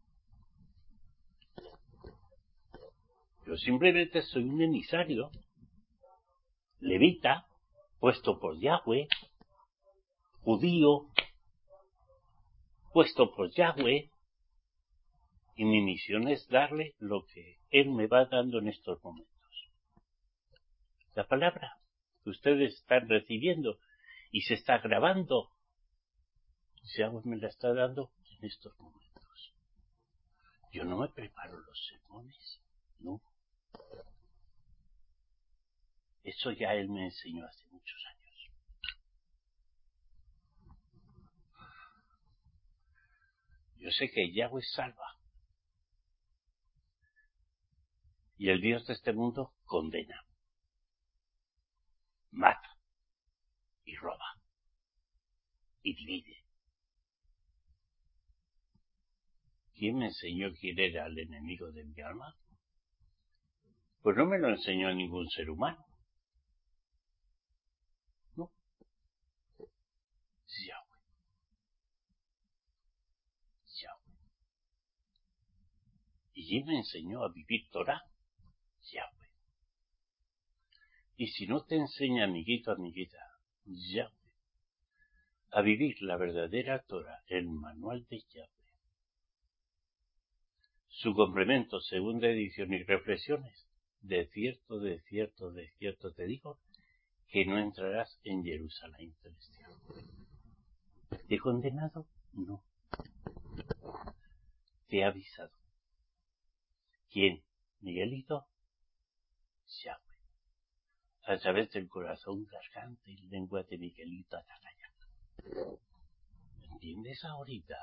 Yo simplemente soy un emisario, levita, puesto por Yahweh, judío, puesto por Yahweh, y mi misión es darle lo que Él me va dando en estos momentos. La palabra que ustedes están recibiendo y se está grabando, Yahweh me la está dando en estos momentos. Yo no me preparo los sermones, no. Eso ya Él me enseñó hace muchos años. Yo sé que Yahweh salva. Y el Dios de este mundo condena, mata y roba y divide. ¿Quién me enseñó quién era el enemigo de mi alma? Pues no me lo enseñó ningún ser humano. No. Yahweh. Yahweh. ¿Y quién me enseñó a vivir Torah? Yahweh. Y si no te enseña, amiguito, amiguita, Yahweh, a vivir la verdadera Torah, el manual de Yahweh, su complemento, segunda edición y reflexiones, de cierto, de cierto, de cierto te digo, que no entrarás en Jerusalén celestial. ¿Te he condenado? No. Te he avisado. ¿Quién? Miguelito. Yahweh. A través del corazón garganta y lengua de Miguelito Atalaya. ¿Entiendes ahorita?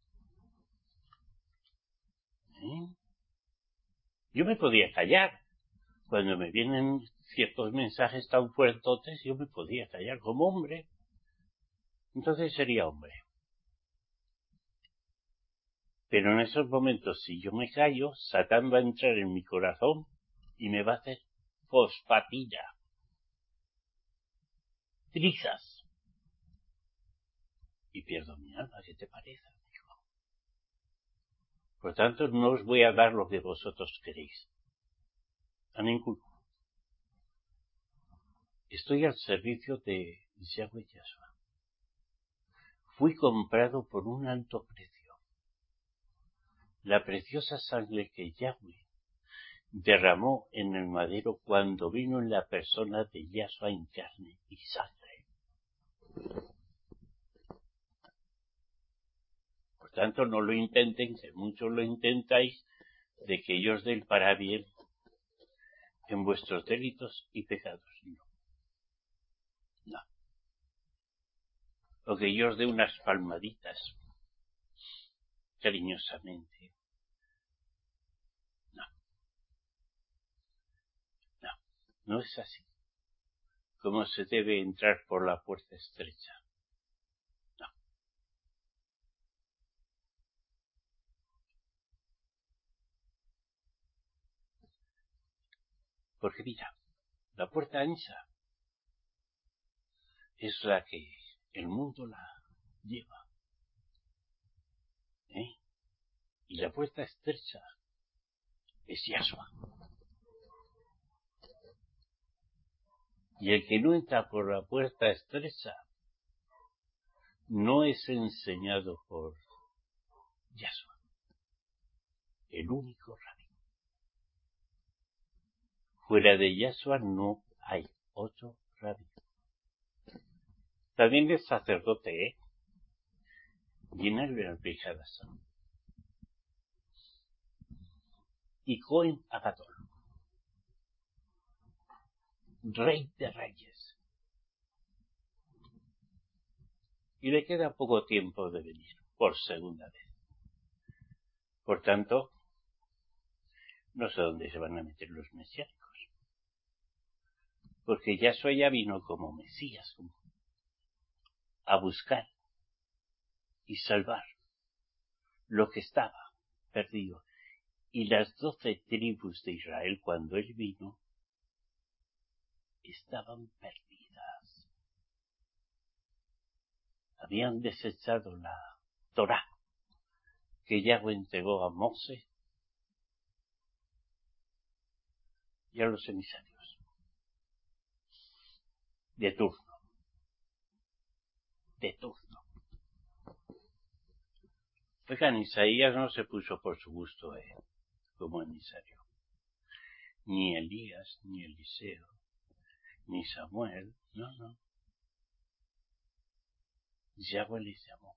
¿Eh? Yo me podía callar. Cuando me vienen ciertos mensajes tan fuertotes, yo me podía callar como hombre. Entonces sería hombre. Pero en esos momentos, si yo me callo, Satán va a entrar en mi corazón y me va a hacer fosfatina, trizas, y pierdo mi alma. ¿Qué te parece, amigo? Por tanto, no os voy a dar lo que vosotros queréis. A ninguno. Estoy al servicio de Yahweh Yahshua. Fui comprado por un alto precio. La preciosa sangre que Yahweh derramó en el madero cuando vino en la persona de Yahshua en carne y sangre. Por tanto, no lo intenten, que muchos lo intentáis, de que yo os dé el para bien en vuestros delitos y pecados. No. No. O que yo os dé unas palmaditas cariñosamente. No. No. No es así. Como se debe entrar por la puerta estrecha. No. Porque mira, la puerta ancha es la que el mundo la lleva. ¿Eh? Y la puerta estrecha es Yahshua. Y el que no entra por la puerta estrecha no es enseñado por Yahshua, el único rabí. Fuera de Yahshua no hay otro rabí. También es sacerdote, ¿eh? Llena el Benalpijadasa. Y Cohen Agadol, rey de reyes. Y le queda poco tiempo de venir, por segunda vez. Por tanto, no sé dónde se van a meter los mesiánicos. Porque Yahshua ya vino como Mesías, a buscar y salvar lo que estaba perdido. Y las doce tribus de Israel, cuando él vino, estaban perdidas. Habían desechado la Torá que Yahweh entregó a Moshe y a los emisarios de turno. De turno. Oigan, Isaías no se puso por su gusto eh, como emisario. Ni Elías, ni Eliseo, ni Samuel, no, no. Yahweh les llamó.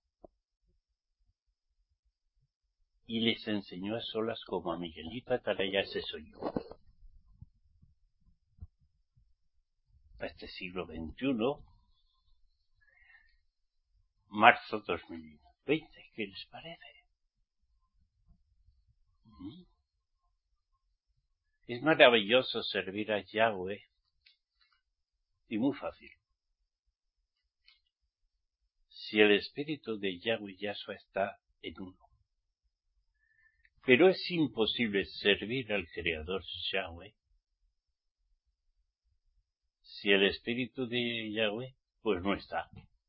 Y les enseñó a solas como a Miguelito Ataraya, ese soy yo. A este siglo veintiuno, marzo dos mil veinte, ¿qué les parece? ¿Mm? Es maravilloso servir a Yahweh y muy fácil. Si el espíritu de Yahweh Yahshua está en uno. Pero es imposible servir al Creador Yahweh si el espíritu de Yahweh pues no está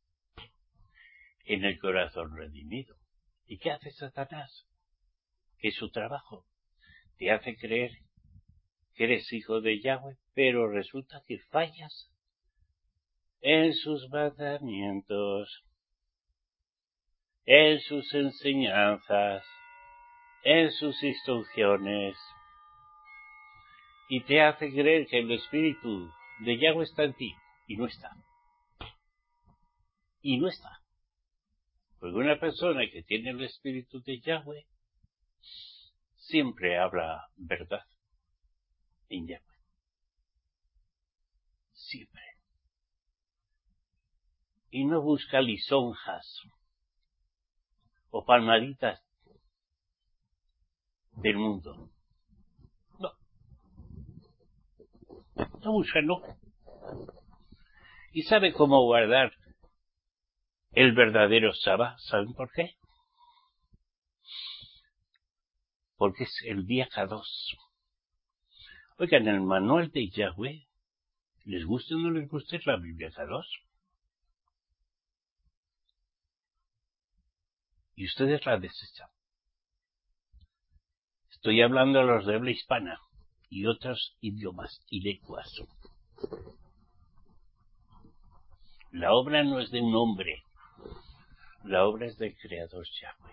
en el corazón redimido. ¿Y qué hace Satanás? Que es su trabajo. Te hace creer que eres hijo de Yahweh, pero resulta que fallas en sus mandamientos, en sus enseñanzas, en sus instrucciones, y te hace creer que el espíritu de Yahweh está en ti, y no está. Y no está. Porque una persona que tiene el espíritu de Yahweh siempre habla verdad en Yahweh. Siempre. Y no busca lisonjas o palmaditas del mundo. No. No busca, no. ¿Y sabe cómo guardar el verdadero Sabbat? ¿Saben por qué? porque es el día Kadosh. Oigan, el manual de Yahweh, ¿les gusta o no les gusta la Biblia Kadosh? Y ustedes la desechan. Estoy hablando a los de habla hispana y otros idiomas y lenguas. La obra no es de un hombre, la obra es del Creador Yahweh.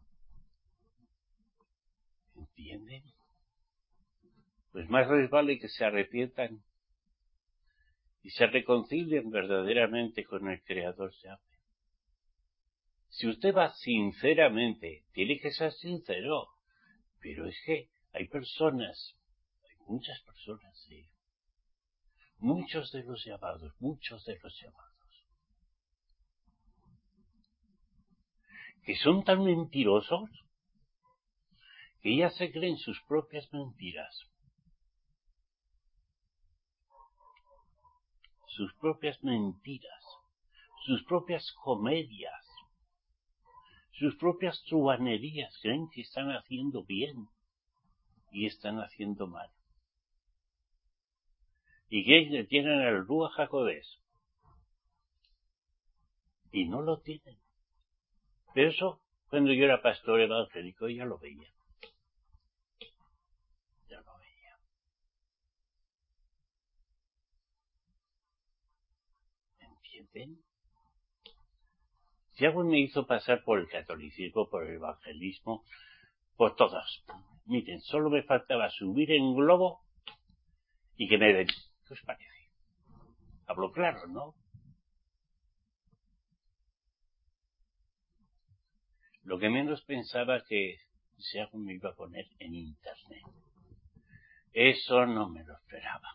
¿Entienden? Pues más les vale que se arrepientan y se reconcilien verdaderamente con el Creador Yahweh. Si usted va sinceramente, tiene que ser sincero, pero es que hay personas, hay muchas personas, sí, muchos de los llamados, muchos de los llamados, que son tan mentirosos que ya se creen sus propias mentiras, sus propias mentiras, sus propias comedias, sus propias truhanerías, creen que están haciendo bien y están haciendo mal. Y que tienen el Ruach HaKodesh y no lo tienen. Pero eso, cuando yo era pastor evangélico, ya lo veía. Ya lo veía. ¿Entienden? Yahweh me hizo pasar por el catolicismo, por el evangelismo, por todas. Miren, solo me faltaba subir en globo y que me den. ¿Qué os parece? Hablo claro, ¿no? Lo que menos pensaba que Yahweh me iba a poner en internet. Eso no me lo esperaba.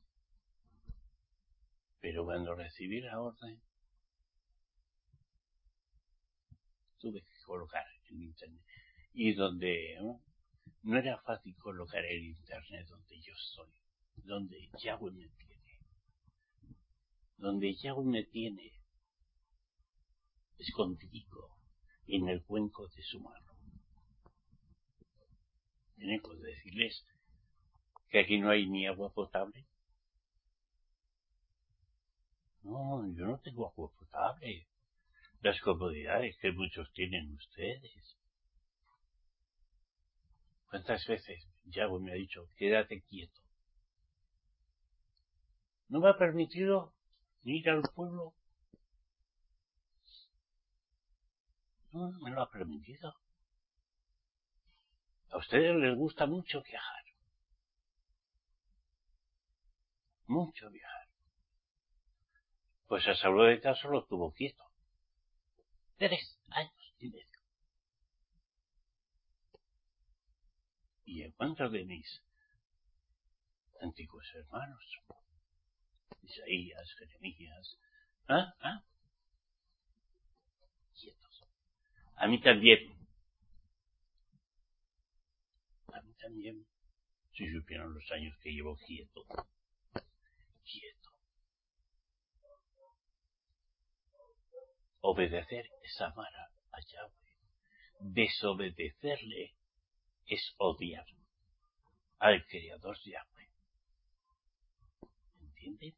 Pero cuando recibí la orden, tuve que colocar en internet. Y donde ¿no? no era fácil colocar el internet donde yo estoy, donde Yahweh me tiene. Donde Yahweh me tiene escondido en el cuenco de su mano. Tenemos que decirles que aquí no hay ni agua potable. No, yo no tengo agua potable. Las comodidades que muchos tienen ustedes. ¿Cuántas veces Yahweh me ha dicho, quédate quieto? No me ha permitido ni ir al pueblo. No, no me lo ha permitido. A ustedes les gusta mucho viajar. Mucho viajar. Pues a Saulo de Tarso lo tuvo quieto. Tres años y medio. Y en cuanto de mis antiguos hermanos, Isaías, Jeremías, ¿ah? ¿ah? Quietos. A mí también. A mí también. Si supieran los años que llevo quieto. Quieto. Obedecer es amar a Yahweh. Desobedecerle es odiar al Creador Yahweh. ¿Entienden?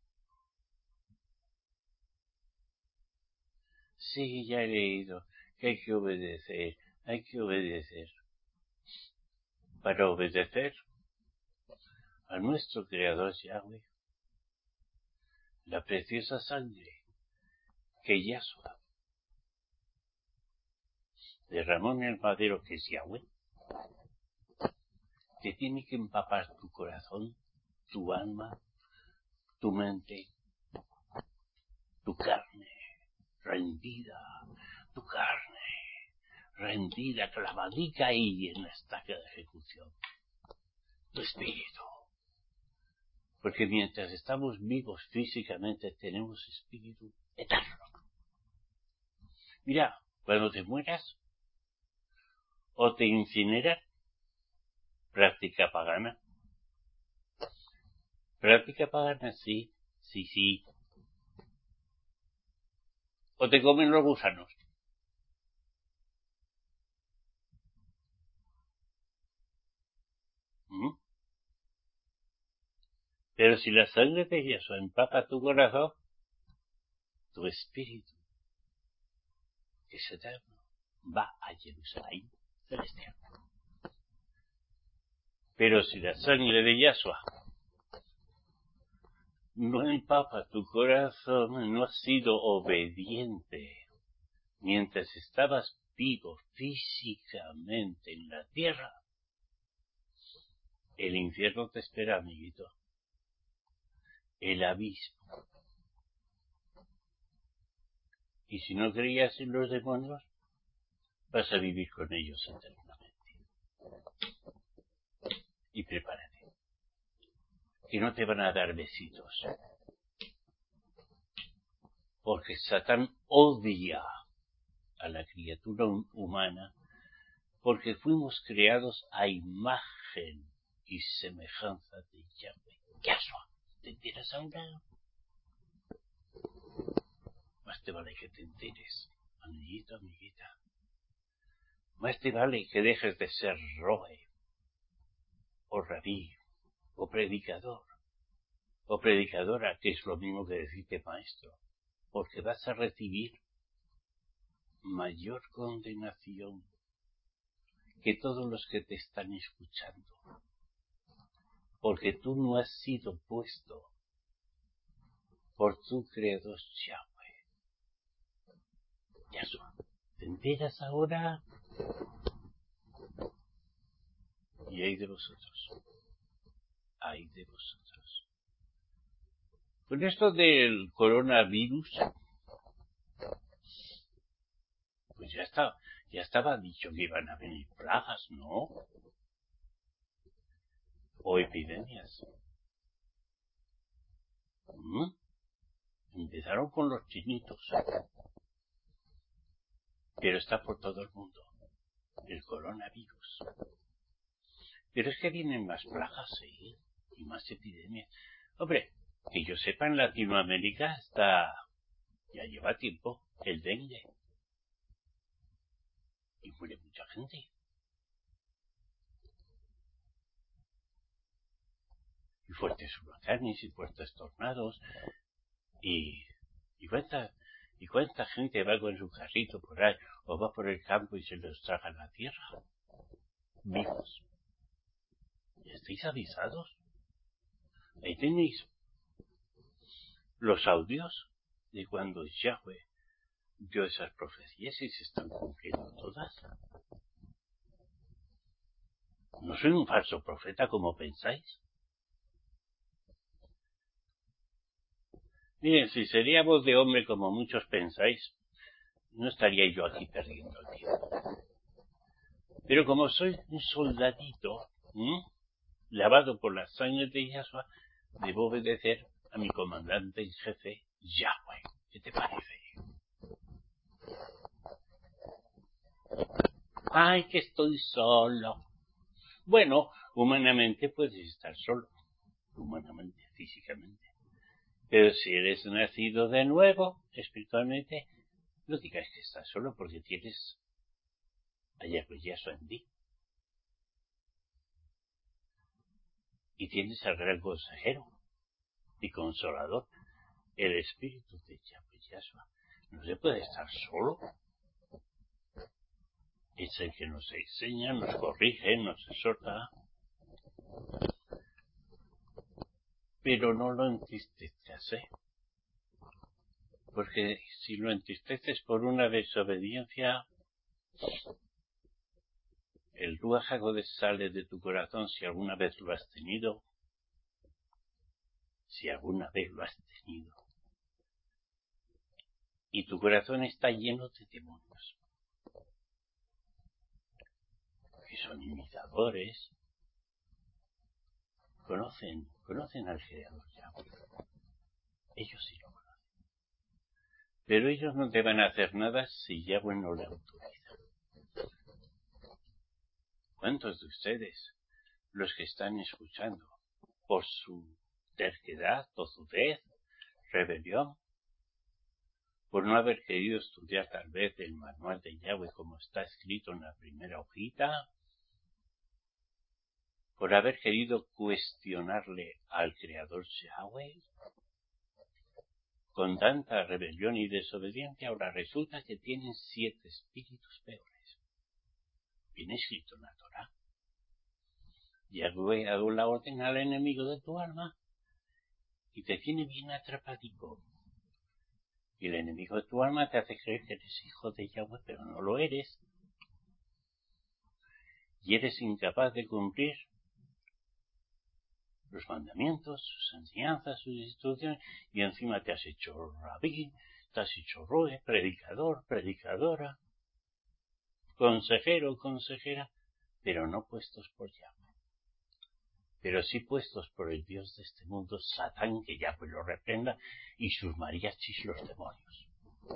Sí, ya he leído que hay que obedecer, hay que obedecer. Para obedecer a nuestro Creador Yahweh, la preciosa sangre que Yahshua derramó en el madero, que es Yahweh, te tiene que empapar tu corazón, tu alma, tu mente, tu carne rendida, tu carne rendida, clavadica ahí en la estaca de ejecución, tu espíritu. Porque mientras estamos vivos físicamente, tenemos espíritu eterno. Mira, cuando te mueras, o te incineran, práctica pagana. Práctica pagana, sí, sí, sí. O te comen los gusanos. Pero si la sangre de Yeshua empapa tu corazón, tu espíritu, que es eterno, va a Jerusalén celestial. Pero si la sangre de Yeshua no empapa tu corazón, no has sido obediente mientras estabas vivo físicamente en la tierra, el infierno te espera, amiguito. El abismo. Y si no creías en los demonios, vas a vivir con ellos eternamente. Y prepárate, que no te van a dar besitos. Porque Satán odia a la criatura humana, porque fuimos creados a imagen y semejanza de Yahweh. Yahshua, ¿te enteras ahora? Más te vale que te enteres, amiguito, amiguita. Más te vale que dejes de ser roe, o rabí, o predicador, o predicadora, que es lo mismo que decirte maestro, porque vas a recibir mayor condenación que todos los que te están escuchando, porque tú no has sido puesto por tu creador Yahweh. Yahshua, ¿te enteras ahora? Y hay de vosotros, hay de vosotros. Con esto del coronavirus, pues ya está, ya estaba dicho que iban a venir plagas, ¿no? O epidemias. ¿Mm? Empezaron con los chinitos, pero está por todo el mundo, el coronavirus. Pero es que vienen más plagas, ¿eh? Y más epidemias. Hombre, que yo sepa, en Latinoamérica está, ya lleva tiempo, el dengue. Y muere mucha gente. Y fuertes huracanes, y fuertes tornados, y, y cuánta, y cuánta gente va con su carrito por ahí, o va por el campo y se los traga la tierra. Vivos. ¿Estáis avisados? Ahí tenéis los audios de cuando Yahweh dio esas profecías y se están cumpliendo todas. No soy un falso profeta como pensáis. Miren, si sería voz de hombre como muchos pensáis, no estaría yo aquí perdiendo el tiempo. Pero como soy un soldadito, ¿eh? lavado por la sangre de Yahshua, debo obedecer a mi comandante en jefe, Yahweh. ¿Qué te parece? Ay, que estoy solo. Bueno, humanamente puedes estar solo. Humanamente, físicamente. Pero si eres nacido de nuevo, espiritualmente, no digas que estás solo porque tienes a Yahweh Yahshua en ti. Y tienes al gran consejero y consolador, el espíritu de Yahweh Yahshua. No se puede estar solo. Es el que nos enseña, nos corrige, nos exhorta. Pero no lo entristezcas, ¿eh? Porque si lo entristeces por una desobediencia, el Ruach HaKodesh sale de tu corazón si alguna vez lo has tenido. Si alguna vez lo has tenido. Y tu corazón está lleno de demonios. Que son imitadores. Conocen, conocen al Creador Yahweh. Ellos sí lo conocen. Pero ellos no te van a hacer nada si Yahweh no le autoriza. ¿Cuántos de ustedes, los que están escuchando, por su terquedad, tozudez, rebelión, por no haber querido estudiar tal vez el manual de Yahweh como está escrito en la primera hojita, por haber querido cuestionarle al Creador Yahweh. Con tanta rebelión y desobediencia, ahora resulta que tienen siete espíritus peores. Viene escrito en la Torá. Yahweh ha dado la orden al enemigo de tu alma y te tiene bien atrapadico. Y el enemigo de tu alma te hace creer que eres hijo de Yahweh, pero no lo eres. Y eres incapaz de cumplir los mandamientos, sus enseñanzas, sus instrucciones, y encima te has hecho rabí, te has hecho roe, predicador, predicadora, consejero, consejera, pero no puestos por Yahweh, pero sí puestos por el Dios de este mundo, Satán, que Yahweh lo reprenda, y sus mariachis, los demonios.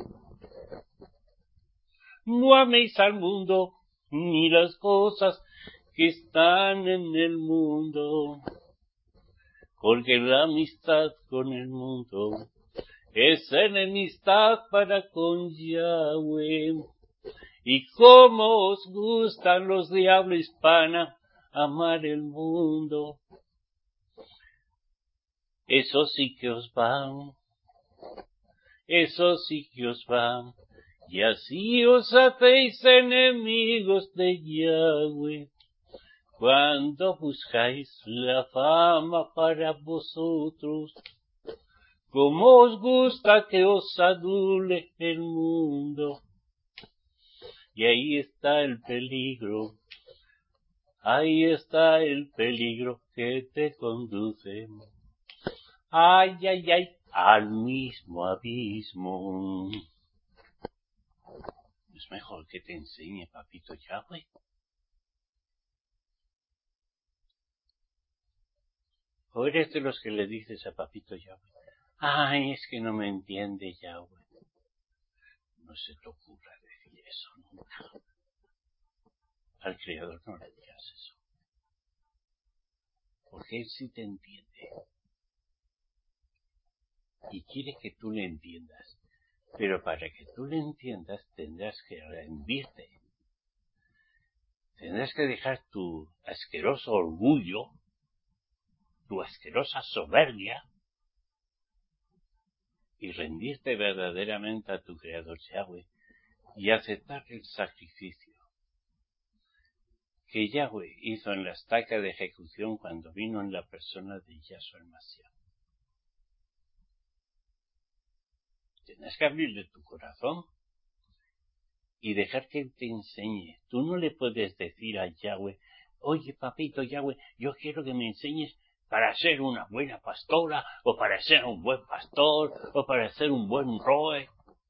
No améis al mundo, ni las cosas que están en el mundo, porque la amistad con el mundo es enemistad para con Yahweh. Y cómo os gustan los de habla hispana amar el mundo, eso sí que os van, eso sí que os van, y así os hacéis enemigos de Yahweh. Cuando buscáis la fama para vosotros, como os gusta que os adule el mundo. Y ahí está el peligro, ahí está el peligro que te conduce, ay, ay, ay, al mismo abismo. Es mejor que te enseñe papito Yahweh. ¿O eres de los que le dices a papito Yahweh, ay, es que no me entiende Yahweh? No se te ocurra decir eso nunca. Al Creador no le digas eso, porque Él sí te entiende y quiere que tú le entiendas, pero para que tú le entiendas tendrás que rendirte, tendrás que dejar tu asqueroso orgullo, tu asquerosa soberbia, y rendirte verdaderamente a tu Creador Yahweh y aceptar el sacrificio que Yahweh hizo en la estaca de ejecución cuando vino en la persona de Yahshua el Mashiach. Tienes que abrirle tu corazón y dejar que Él te enseñe. Tú no le puedes decir a Yahweh, oye papito Yahweh, yo quiero que me enseñes para ser una buena pastora, o para ser un buen pastor, o para ser un buen roe.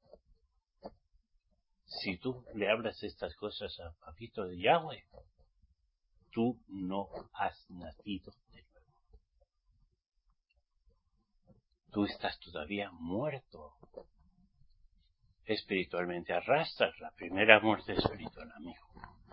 Si tú le hablas estas cosas a papito de Yahweh, tú no has nacido de nuevo. Tú estás todavía muerto. Espiritualmente arrastras la primera muerte espiritual, amigo.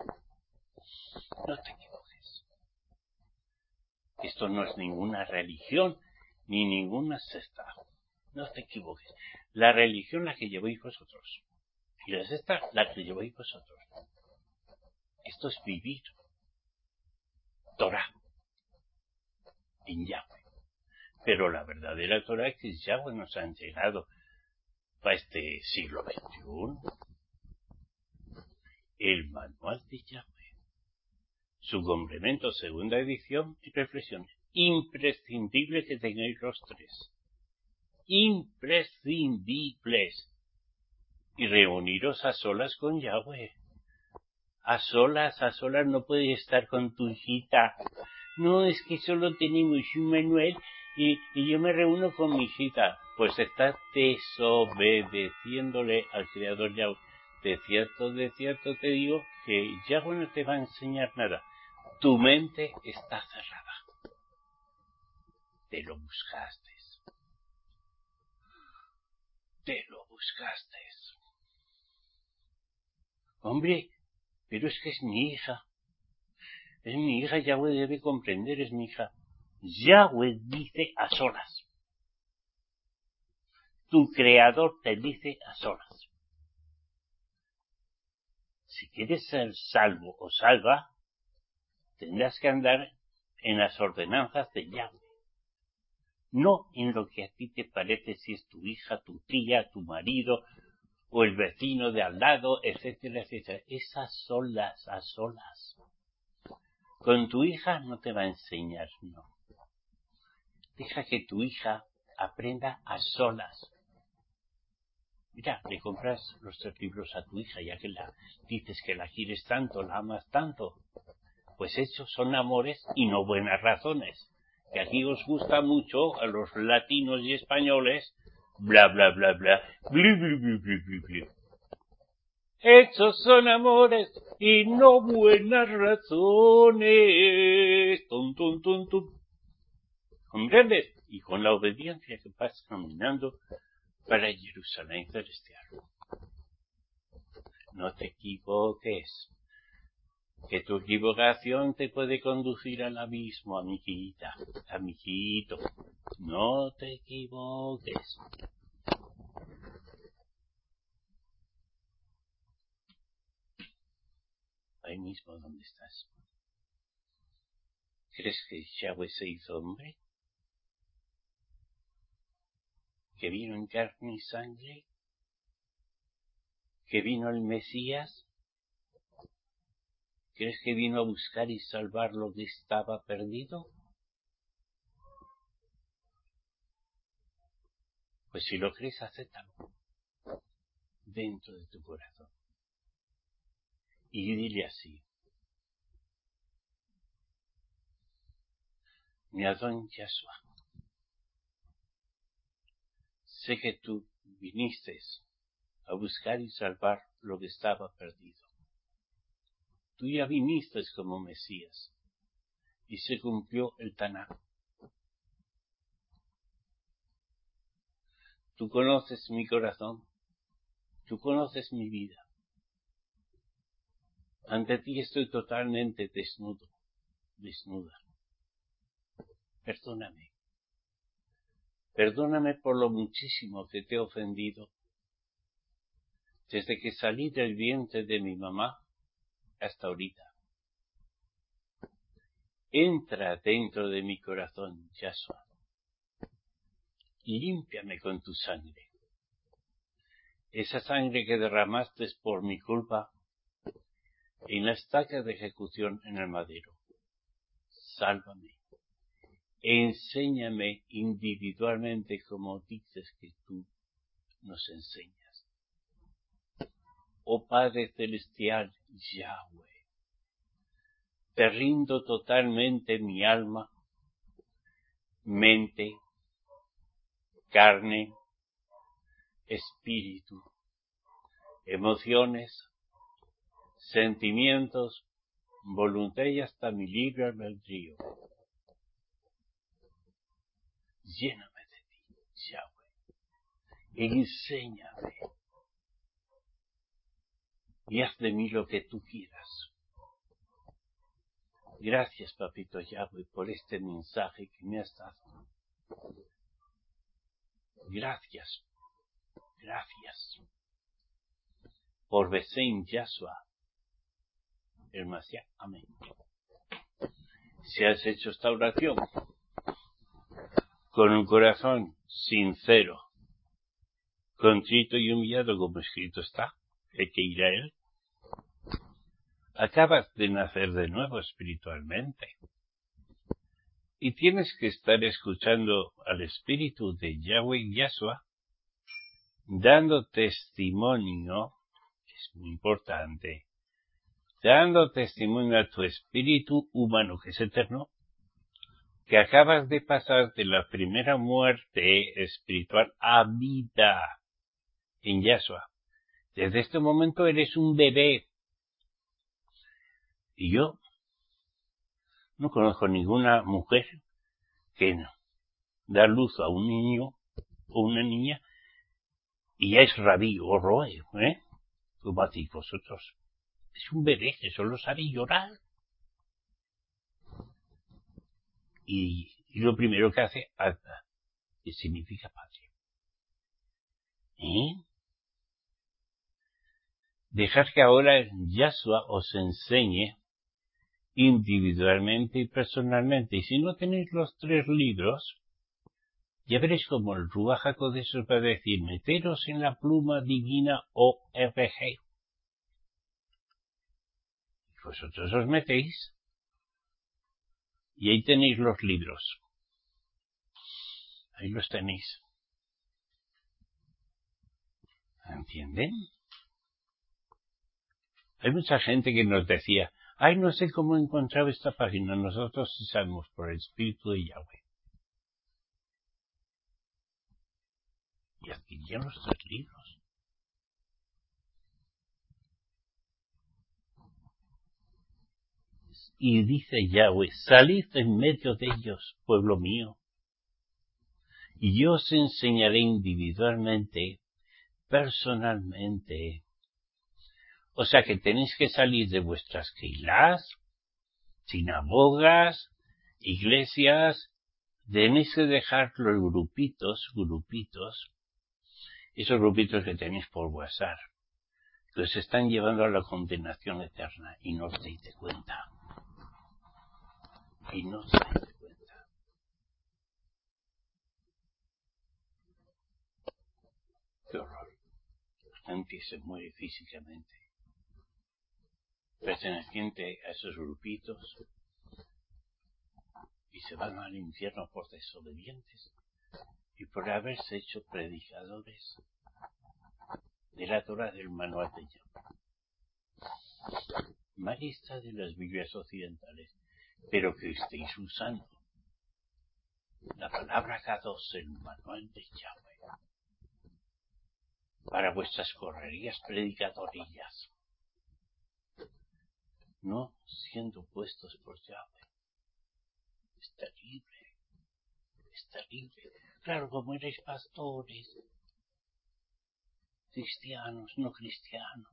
No te equivoques. Esto no es ninguna religión, ni ninguna secta. No te equivoques. La religión la que lleváis vosotros. Y la secta la que lleváis vosotros. Esto es vivir Torah en Yahweh. Pero la verdadera Torah es que Yahweh nos ha entregado para este siglo veintiuno. El manual de Yahweh. Su complemento, segunda edición y reflexión. Imprescindible que tengáis los tres. Imprescindibles. Y reuniros a solas con Yahweh. A solas, a solas no puedes estar con tu hijita. No, es que solo tenemos un manual y, y yo me reúno con mi hijita. Pues estás desobedeciéndole al Creador Yahweh. De cierto, de cierto te digo que Yahweh no te va a enseñar nada. Tu mente está cerrada. Te lo buscaste. Te lo buscaste. Hombre, pero es que es mi hija. Es mi hija, Yahweh debe comprender, es mi hija. Yahweh dice a solas. Tu Creador te dice a solas. Si quieres ser salvo o salva, tendrás que andar en las ordenanzas de Yahweh. No en lo que a ti te parece, si es tu hija, tu tía, tu marido, o el vecino de al lado, etcétera, etcétera. Esas solas, a solas. Con tu hija no te va a enseñar, no. Deja que tu hija aprenda a solas. Mira, le compras los tres libros a tu hija, ya que la dices que la quieres tanto, la amas tanto. Pues esos son amores y no buenas razones. Que aquí os gusta mucho a los latinos y españoles, bla, bla, bla, bla, bli, bli, bli, bli, bli, bli. Esos son amores y no buenas razones. Tum, tum, tum, tum. ¿Comprendes? Y con la obediencia que vas caminando para Jerusalén celestial. No te equivoques, que tu equivocación te puede conducir al abismo, amiguita, amiguito. No te equivoques. Ahí mismo donde estás. ¿Crees que Yahweh se hizo hombre? ¿Que vino en carne y sangre? ¿Que vino el Mesías? ¿Crees que vino a buscar y salvar lo que estaba perdido? Pues si lo crees, acéptalo dentro de tu corazón. Y dile así: mi Adón Yahshua, sé que tú viniste a buscar y salvar lo que estaba perdido. Tú ya viniste como Mesías y se cumplió el Tanaj. Tú conoces mi corazón, tú conoces mi vida. Ante ti estoy totalmente desnudo, desnuda. Perdóname. Perdóname por lo muchísimo que te he ofendido desde que salí del vientre de mi mamá hasta ahorita. Entra dentro de mi corazón, Yahshua, y límpiame con tu sangre. Esa sangre que derramaste por mi culpa en la estaca de ejecución en el madero. Sálvame. Enséñame individualmente como dices que tú nos enseñas. Oh Padre Celestial, Yahweh, te rindo totalmente mi alma, mente, carne, espíritu, emociones, sentimientos, voluntad y hasta mi libre albedrío. Lléname de ti, Yahweh. Enséñame. Y haz de mí lo que tú quieras. Gracias, Papito Yahweh, por este mensaje que me has dado. Gracias. Gracias. Por Besén Yahshua, el Mashiach. Amén. Si has hecho esta oración con un corazón sincero, contrito y humillado, como escrito está, hay que ir a él, acabas de nacer de nuevo espiritualmente. Y tienes que estar escuchando al Espíritu de Yahweh Yahshua, dando testimonio, que es muy importante, dando testimonio a tu espíritu humano, que es eterno, que acabas de pasar de la primera muerte espiritual a vida en Yahshua. Desde este momento eres un bebé. Y yo no conozco ninguna mujer que da luz a un niño o una niña y ya es rabí o roe, ¿eh? Como hacéis vosotros. Es un bebé que solo sabe llorar. Y, y lo primero que hace, Alta, que significa padre. ¿Eh? Dejar que ahora Yahshua os enseñe individualmente y personalmente. Y si no tenéis los tres libros, ya veréis como el Ruach HaKodesh os va a decir, meteros en la pluma divina O R G. Y vosotros os metéis. Y ahí tenéis los libros. Ahí los tenéis. ¿Entienden? Hay mucha gente que nos decía, ay, no sé cómo he encontrado esta página. Nosotros sí sabemos por el Espíritu de Yahweh. Y adquirían los tres libros. Y dice Yahweh, salid en medio de ellos, pueblo mío, y yo os enseñaré individualmente, personalmente. O sea que tenéis que salir de vuestras keilas, sinagogas, iglesias, tenéis que dejar los grupitos, grupitos, esos grupitos que tenéis por WhatsApp, que os están llevando a la condenación eterna y no os dais de cuenta. Y no os dais de cuenta. Qué horror. La gente se muere físicamente, perteneciente a esos grupitos, y se van al infierno por desobedientes y por haberse hecho predicadores de la Torah del manual de Yahweh. Maestra de las Biblias occidentales, pero que estéis usando la palabra Kadosh, el manual de Yahweh, para vuestras correrías predicadorillas, no siendo puestos por Yahweh. Es terrible, es terrible. Claro, como erais pastores, cristianos, no cristianos,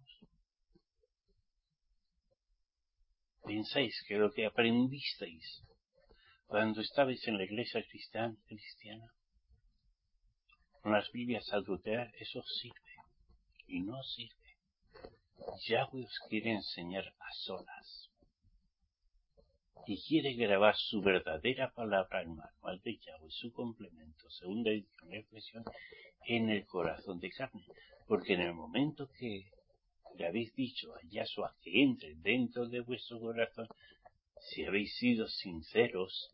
pensáis que lo que aprendisteis cuando estabais en la iglesia cristiana, cristiana con las Biblias adulteradas, eso sirve, y no sirve. Yahweh os quiere enseñar a solas, y quiere grabar su verdadera palabra, el manual de Yahweh, su complemento, segunda edición de reflexión, en el corazón de carne, porque en el momento que le habéis dicho a Yahshua que entre dentro de vuestro corazón, si habéis sido sinceros,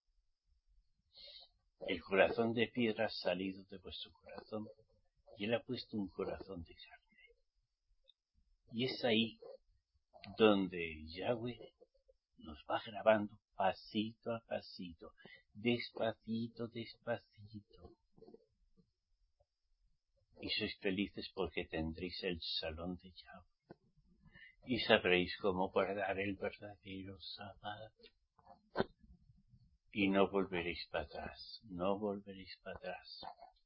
el corazón de piedra ha salido de vuestro corazón y él ha puesto un corazón de carne. Y es ahí donde Yahweh nos va grabando pasito a pasito, despacito, despacito. Y sois felices porque tendréis el salón de Yahweh. Y sabréis cómo guardar el verdadero Sabbat. Y no volveréis para atrás, no volveréis para atrás.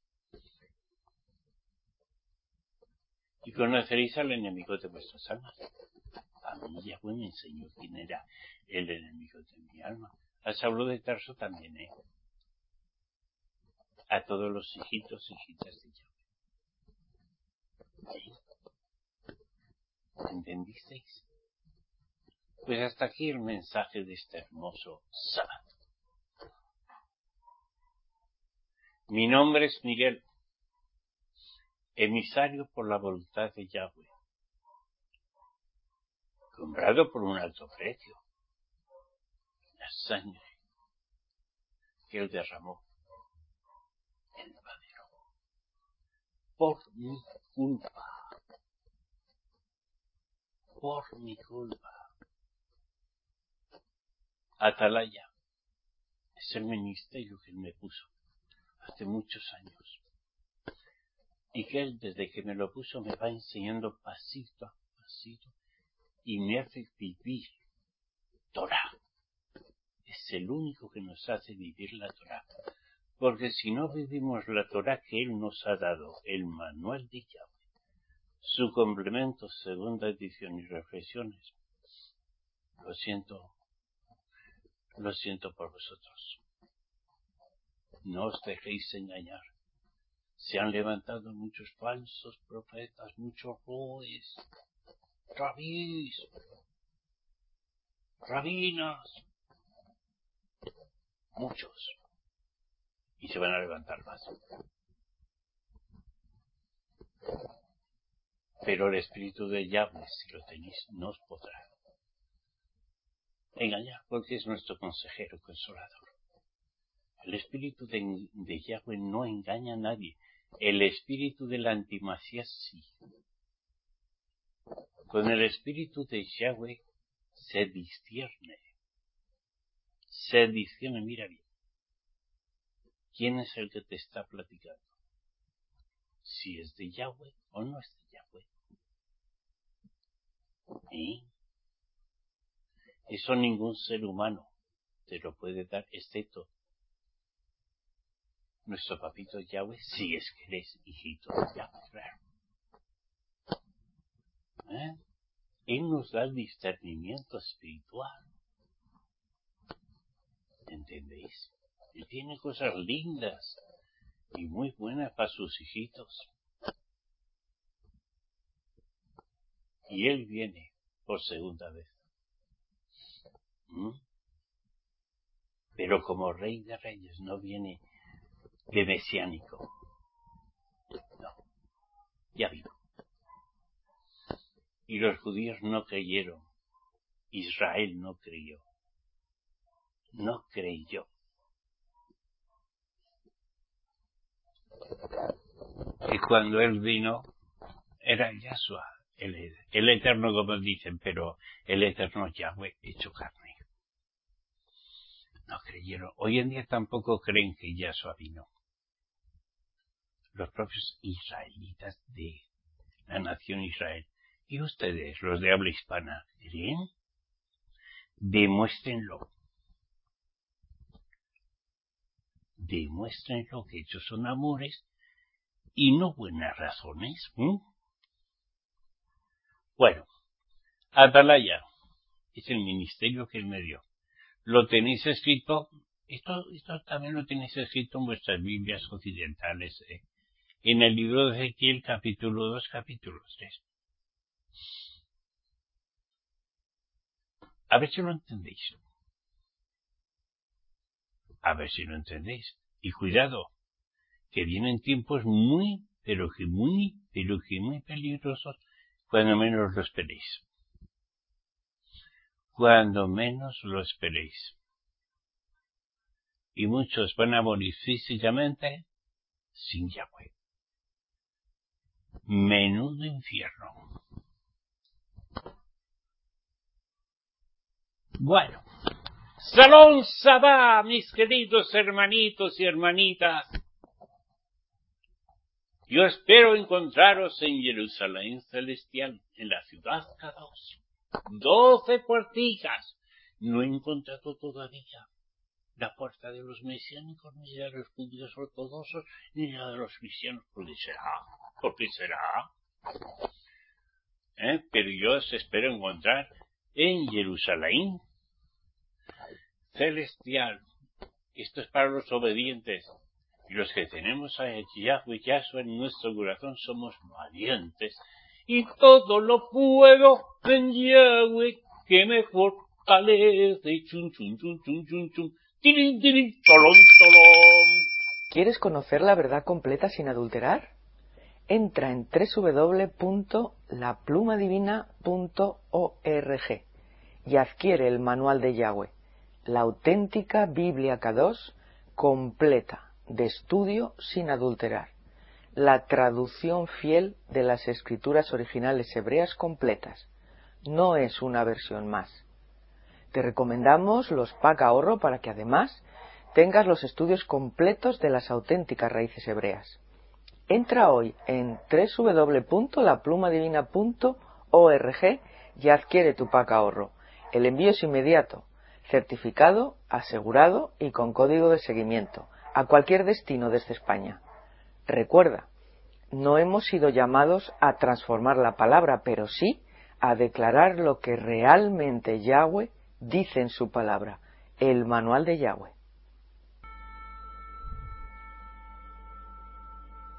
Y conoceréis al enemigo de vuestras almas. A mí Yahweh me enseñó quién era el enemigo de mi alma. A Saulo de Tarso también, ¿eh? A todos los hijitos y hijitas de Yahweh. ¿Sí? ¿Entendisteis? Pues hasta aquí el mensaje de este hermoso sábado. Mi nombre es Miguel, emisario por la voluntad de Yahweh, comprado por un alto precio, la sangre que él derramó en el madero, por mi culpa, por mi culpa. Atalaya es el ministerio que él me puso hace muchos años, y que él, desde que me lo puso, me va enseñando pasito a pasito, y me hace vivir Torah. Es el único que nos hace vivir la Torah, porque si no vivimos la Torah que él nos ha dado, el manual de Yahweh, su complemento, segunda edición y reflexiones, lo siento, lo siento por vosotros. No os dejéis engañar. Se han levantado muchos falsos profetas, muchos roes, rabís, rabinos, muchos, y se van a levantar más. Pero el espíritu de Yahweh, si lo tenéis, no os podrá engañar, porque es nuestro consejero consolador. El espíritu de, de Yahweh no engaña a nadie. El espíritu del antimasías sí. Con el espíritu de Yahweh se discierne. Se discierne, mira bien. ¿Quién es el que te está platicando? Si es de Yahweh o no es de Yahweh. ¿Eh? Eso ningún ser humano te lo puede dar, excepto nuestro papito Yahweh, si es que eres hijito de Yahweh, claro. ¿Eh? Él nos da el discernimiento espiritual. ¿Entendéis? Él tiene cosas lindas y muy buenas para sus hijitos. Y Él viene por segunda vez. ¿Mm? Pero como Rey de Reyes, no viene de mesiánico. No, ya vino. Y los judíos no creyeron. Israel no creyó. No creyó. Y cuando Él vino, era Yahshua, el, el Eterno, como dicen, pero el Eterno Yahweh hecho carne. No creyeron. Hoy en día tampoco creen que Yahshua vino. Los propios israelitas de la nación Israel. ¿Y ustedes, los de habla hispana, creen? Demuéstrenlo. Demuéstrenlo, que ellos son amores y no buenas razones. ¿Mm? Bueno, Atalaya es el ministerio que Él me dio. Lo tenéis escrito, esto, esto también lo tenéis escrito en vuestras Biblias occidentales, ¿eh? En el libro de Ezequiel, capítulo dos, capítulo tres. A ver si lo entendéis. A ver si lo entendéis. Y cuidado, que vienen tiempos muy, pero que muy, pero que muy peligrosos, cuando menos lo esperéis. Cuando menos lo esperéis. Y muchos van a morir físicamente sin Yahweh. Menudo infierno. Bueno, Salón Sabá, mis queridos hermanitos y hermanitas. Yo espero encontraros en Jerusalén celestial, en la ciudad Kadosh. Doce puerticas. No he encontrado todavía la puerta de los mesiánicos, ni de los judíos ortodoxos, ni la de los cristianos. ¿Por qué será? ¿Por qué será? ¿Eh? Pero yo os espero encontrar en Jerusalén celestial. Esto es para los obedientes. Y los que tenemos a Yahweh Yahshua en nuestro corazón somos valientes. Y todo lo puedo en Yahweh que me fortalece. Chun, chun, chun, chun, chun, chun. Tirin, tirin, tolón, tolón. ¿Quieres conocer la verdad completa sin adulterar? Entra en doble u doble u doble u punto la pluma divina punto org y adquiere el manual de Yahweh, la auténtica Biblia Kadosh completa, de estudio sin adulterar, la traducción fiel de las escrituras originales hebreas completas. No es una versión más. Te recomendamos los pack ahorro para que además tengas los estudios completos de las auténticas raíces hebreas. Entra hoy en doble u doble u doble u punto la pluma divina punto org y adquiere tu pack ahorro. El envío es inmediato, certificado, asegurado y con código de seguimiento a cualquier destino desde España. Recuerda, no hemos sido llamados a transformar la palabra, pero sí a declarar lo que realmente Yahweh dice en su palabra, el manual de Yahweh.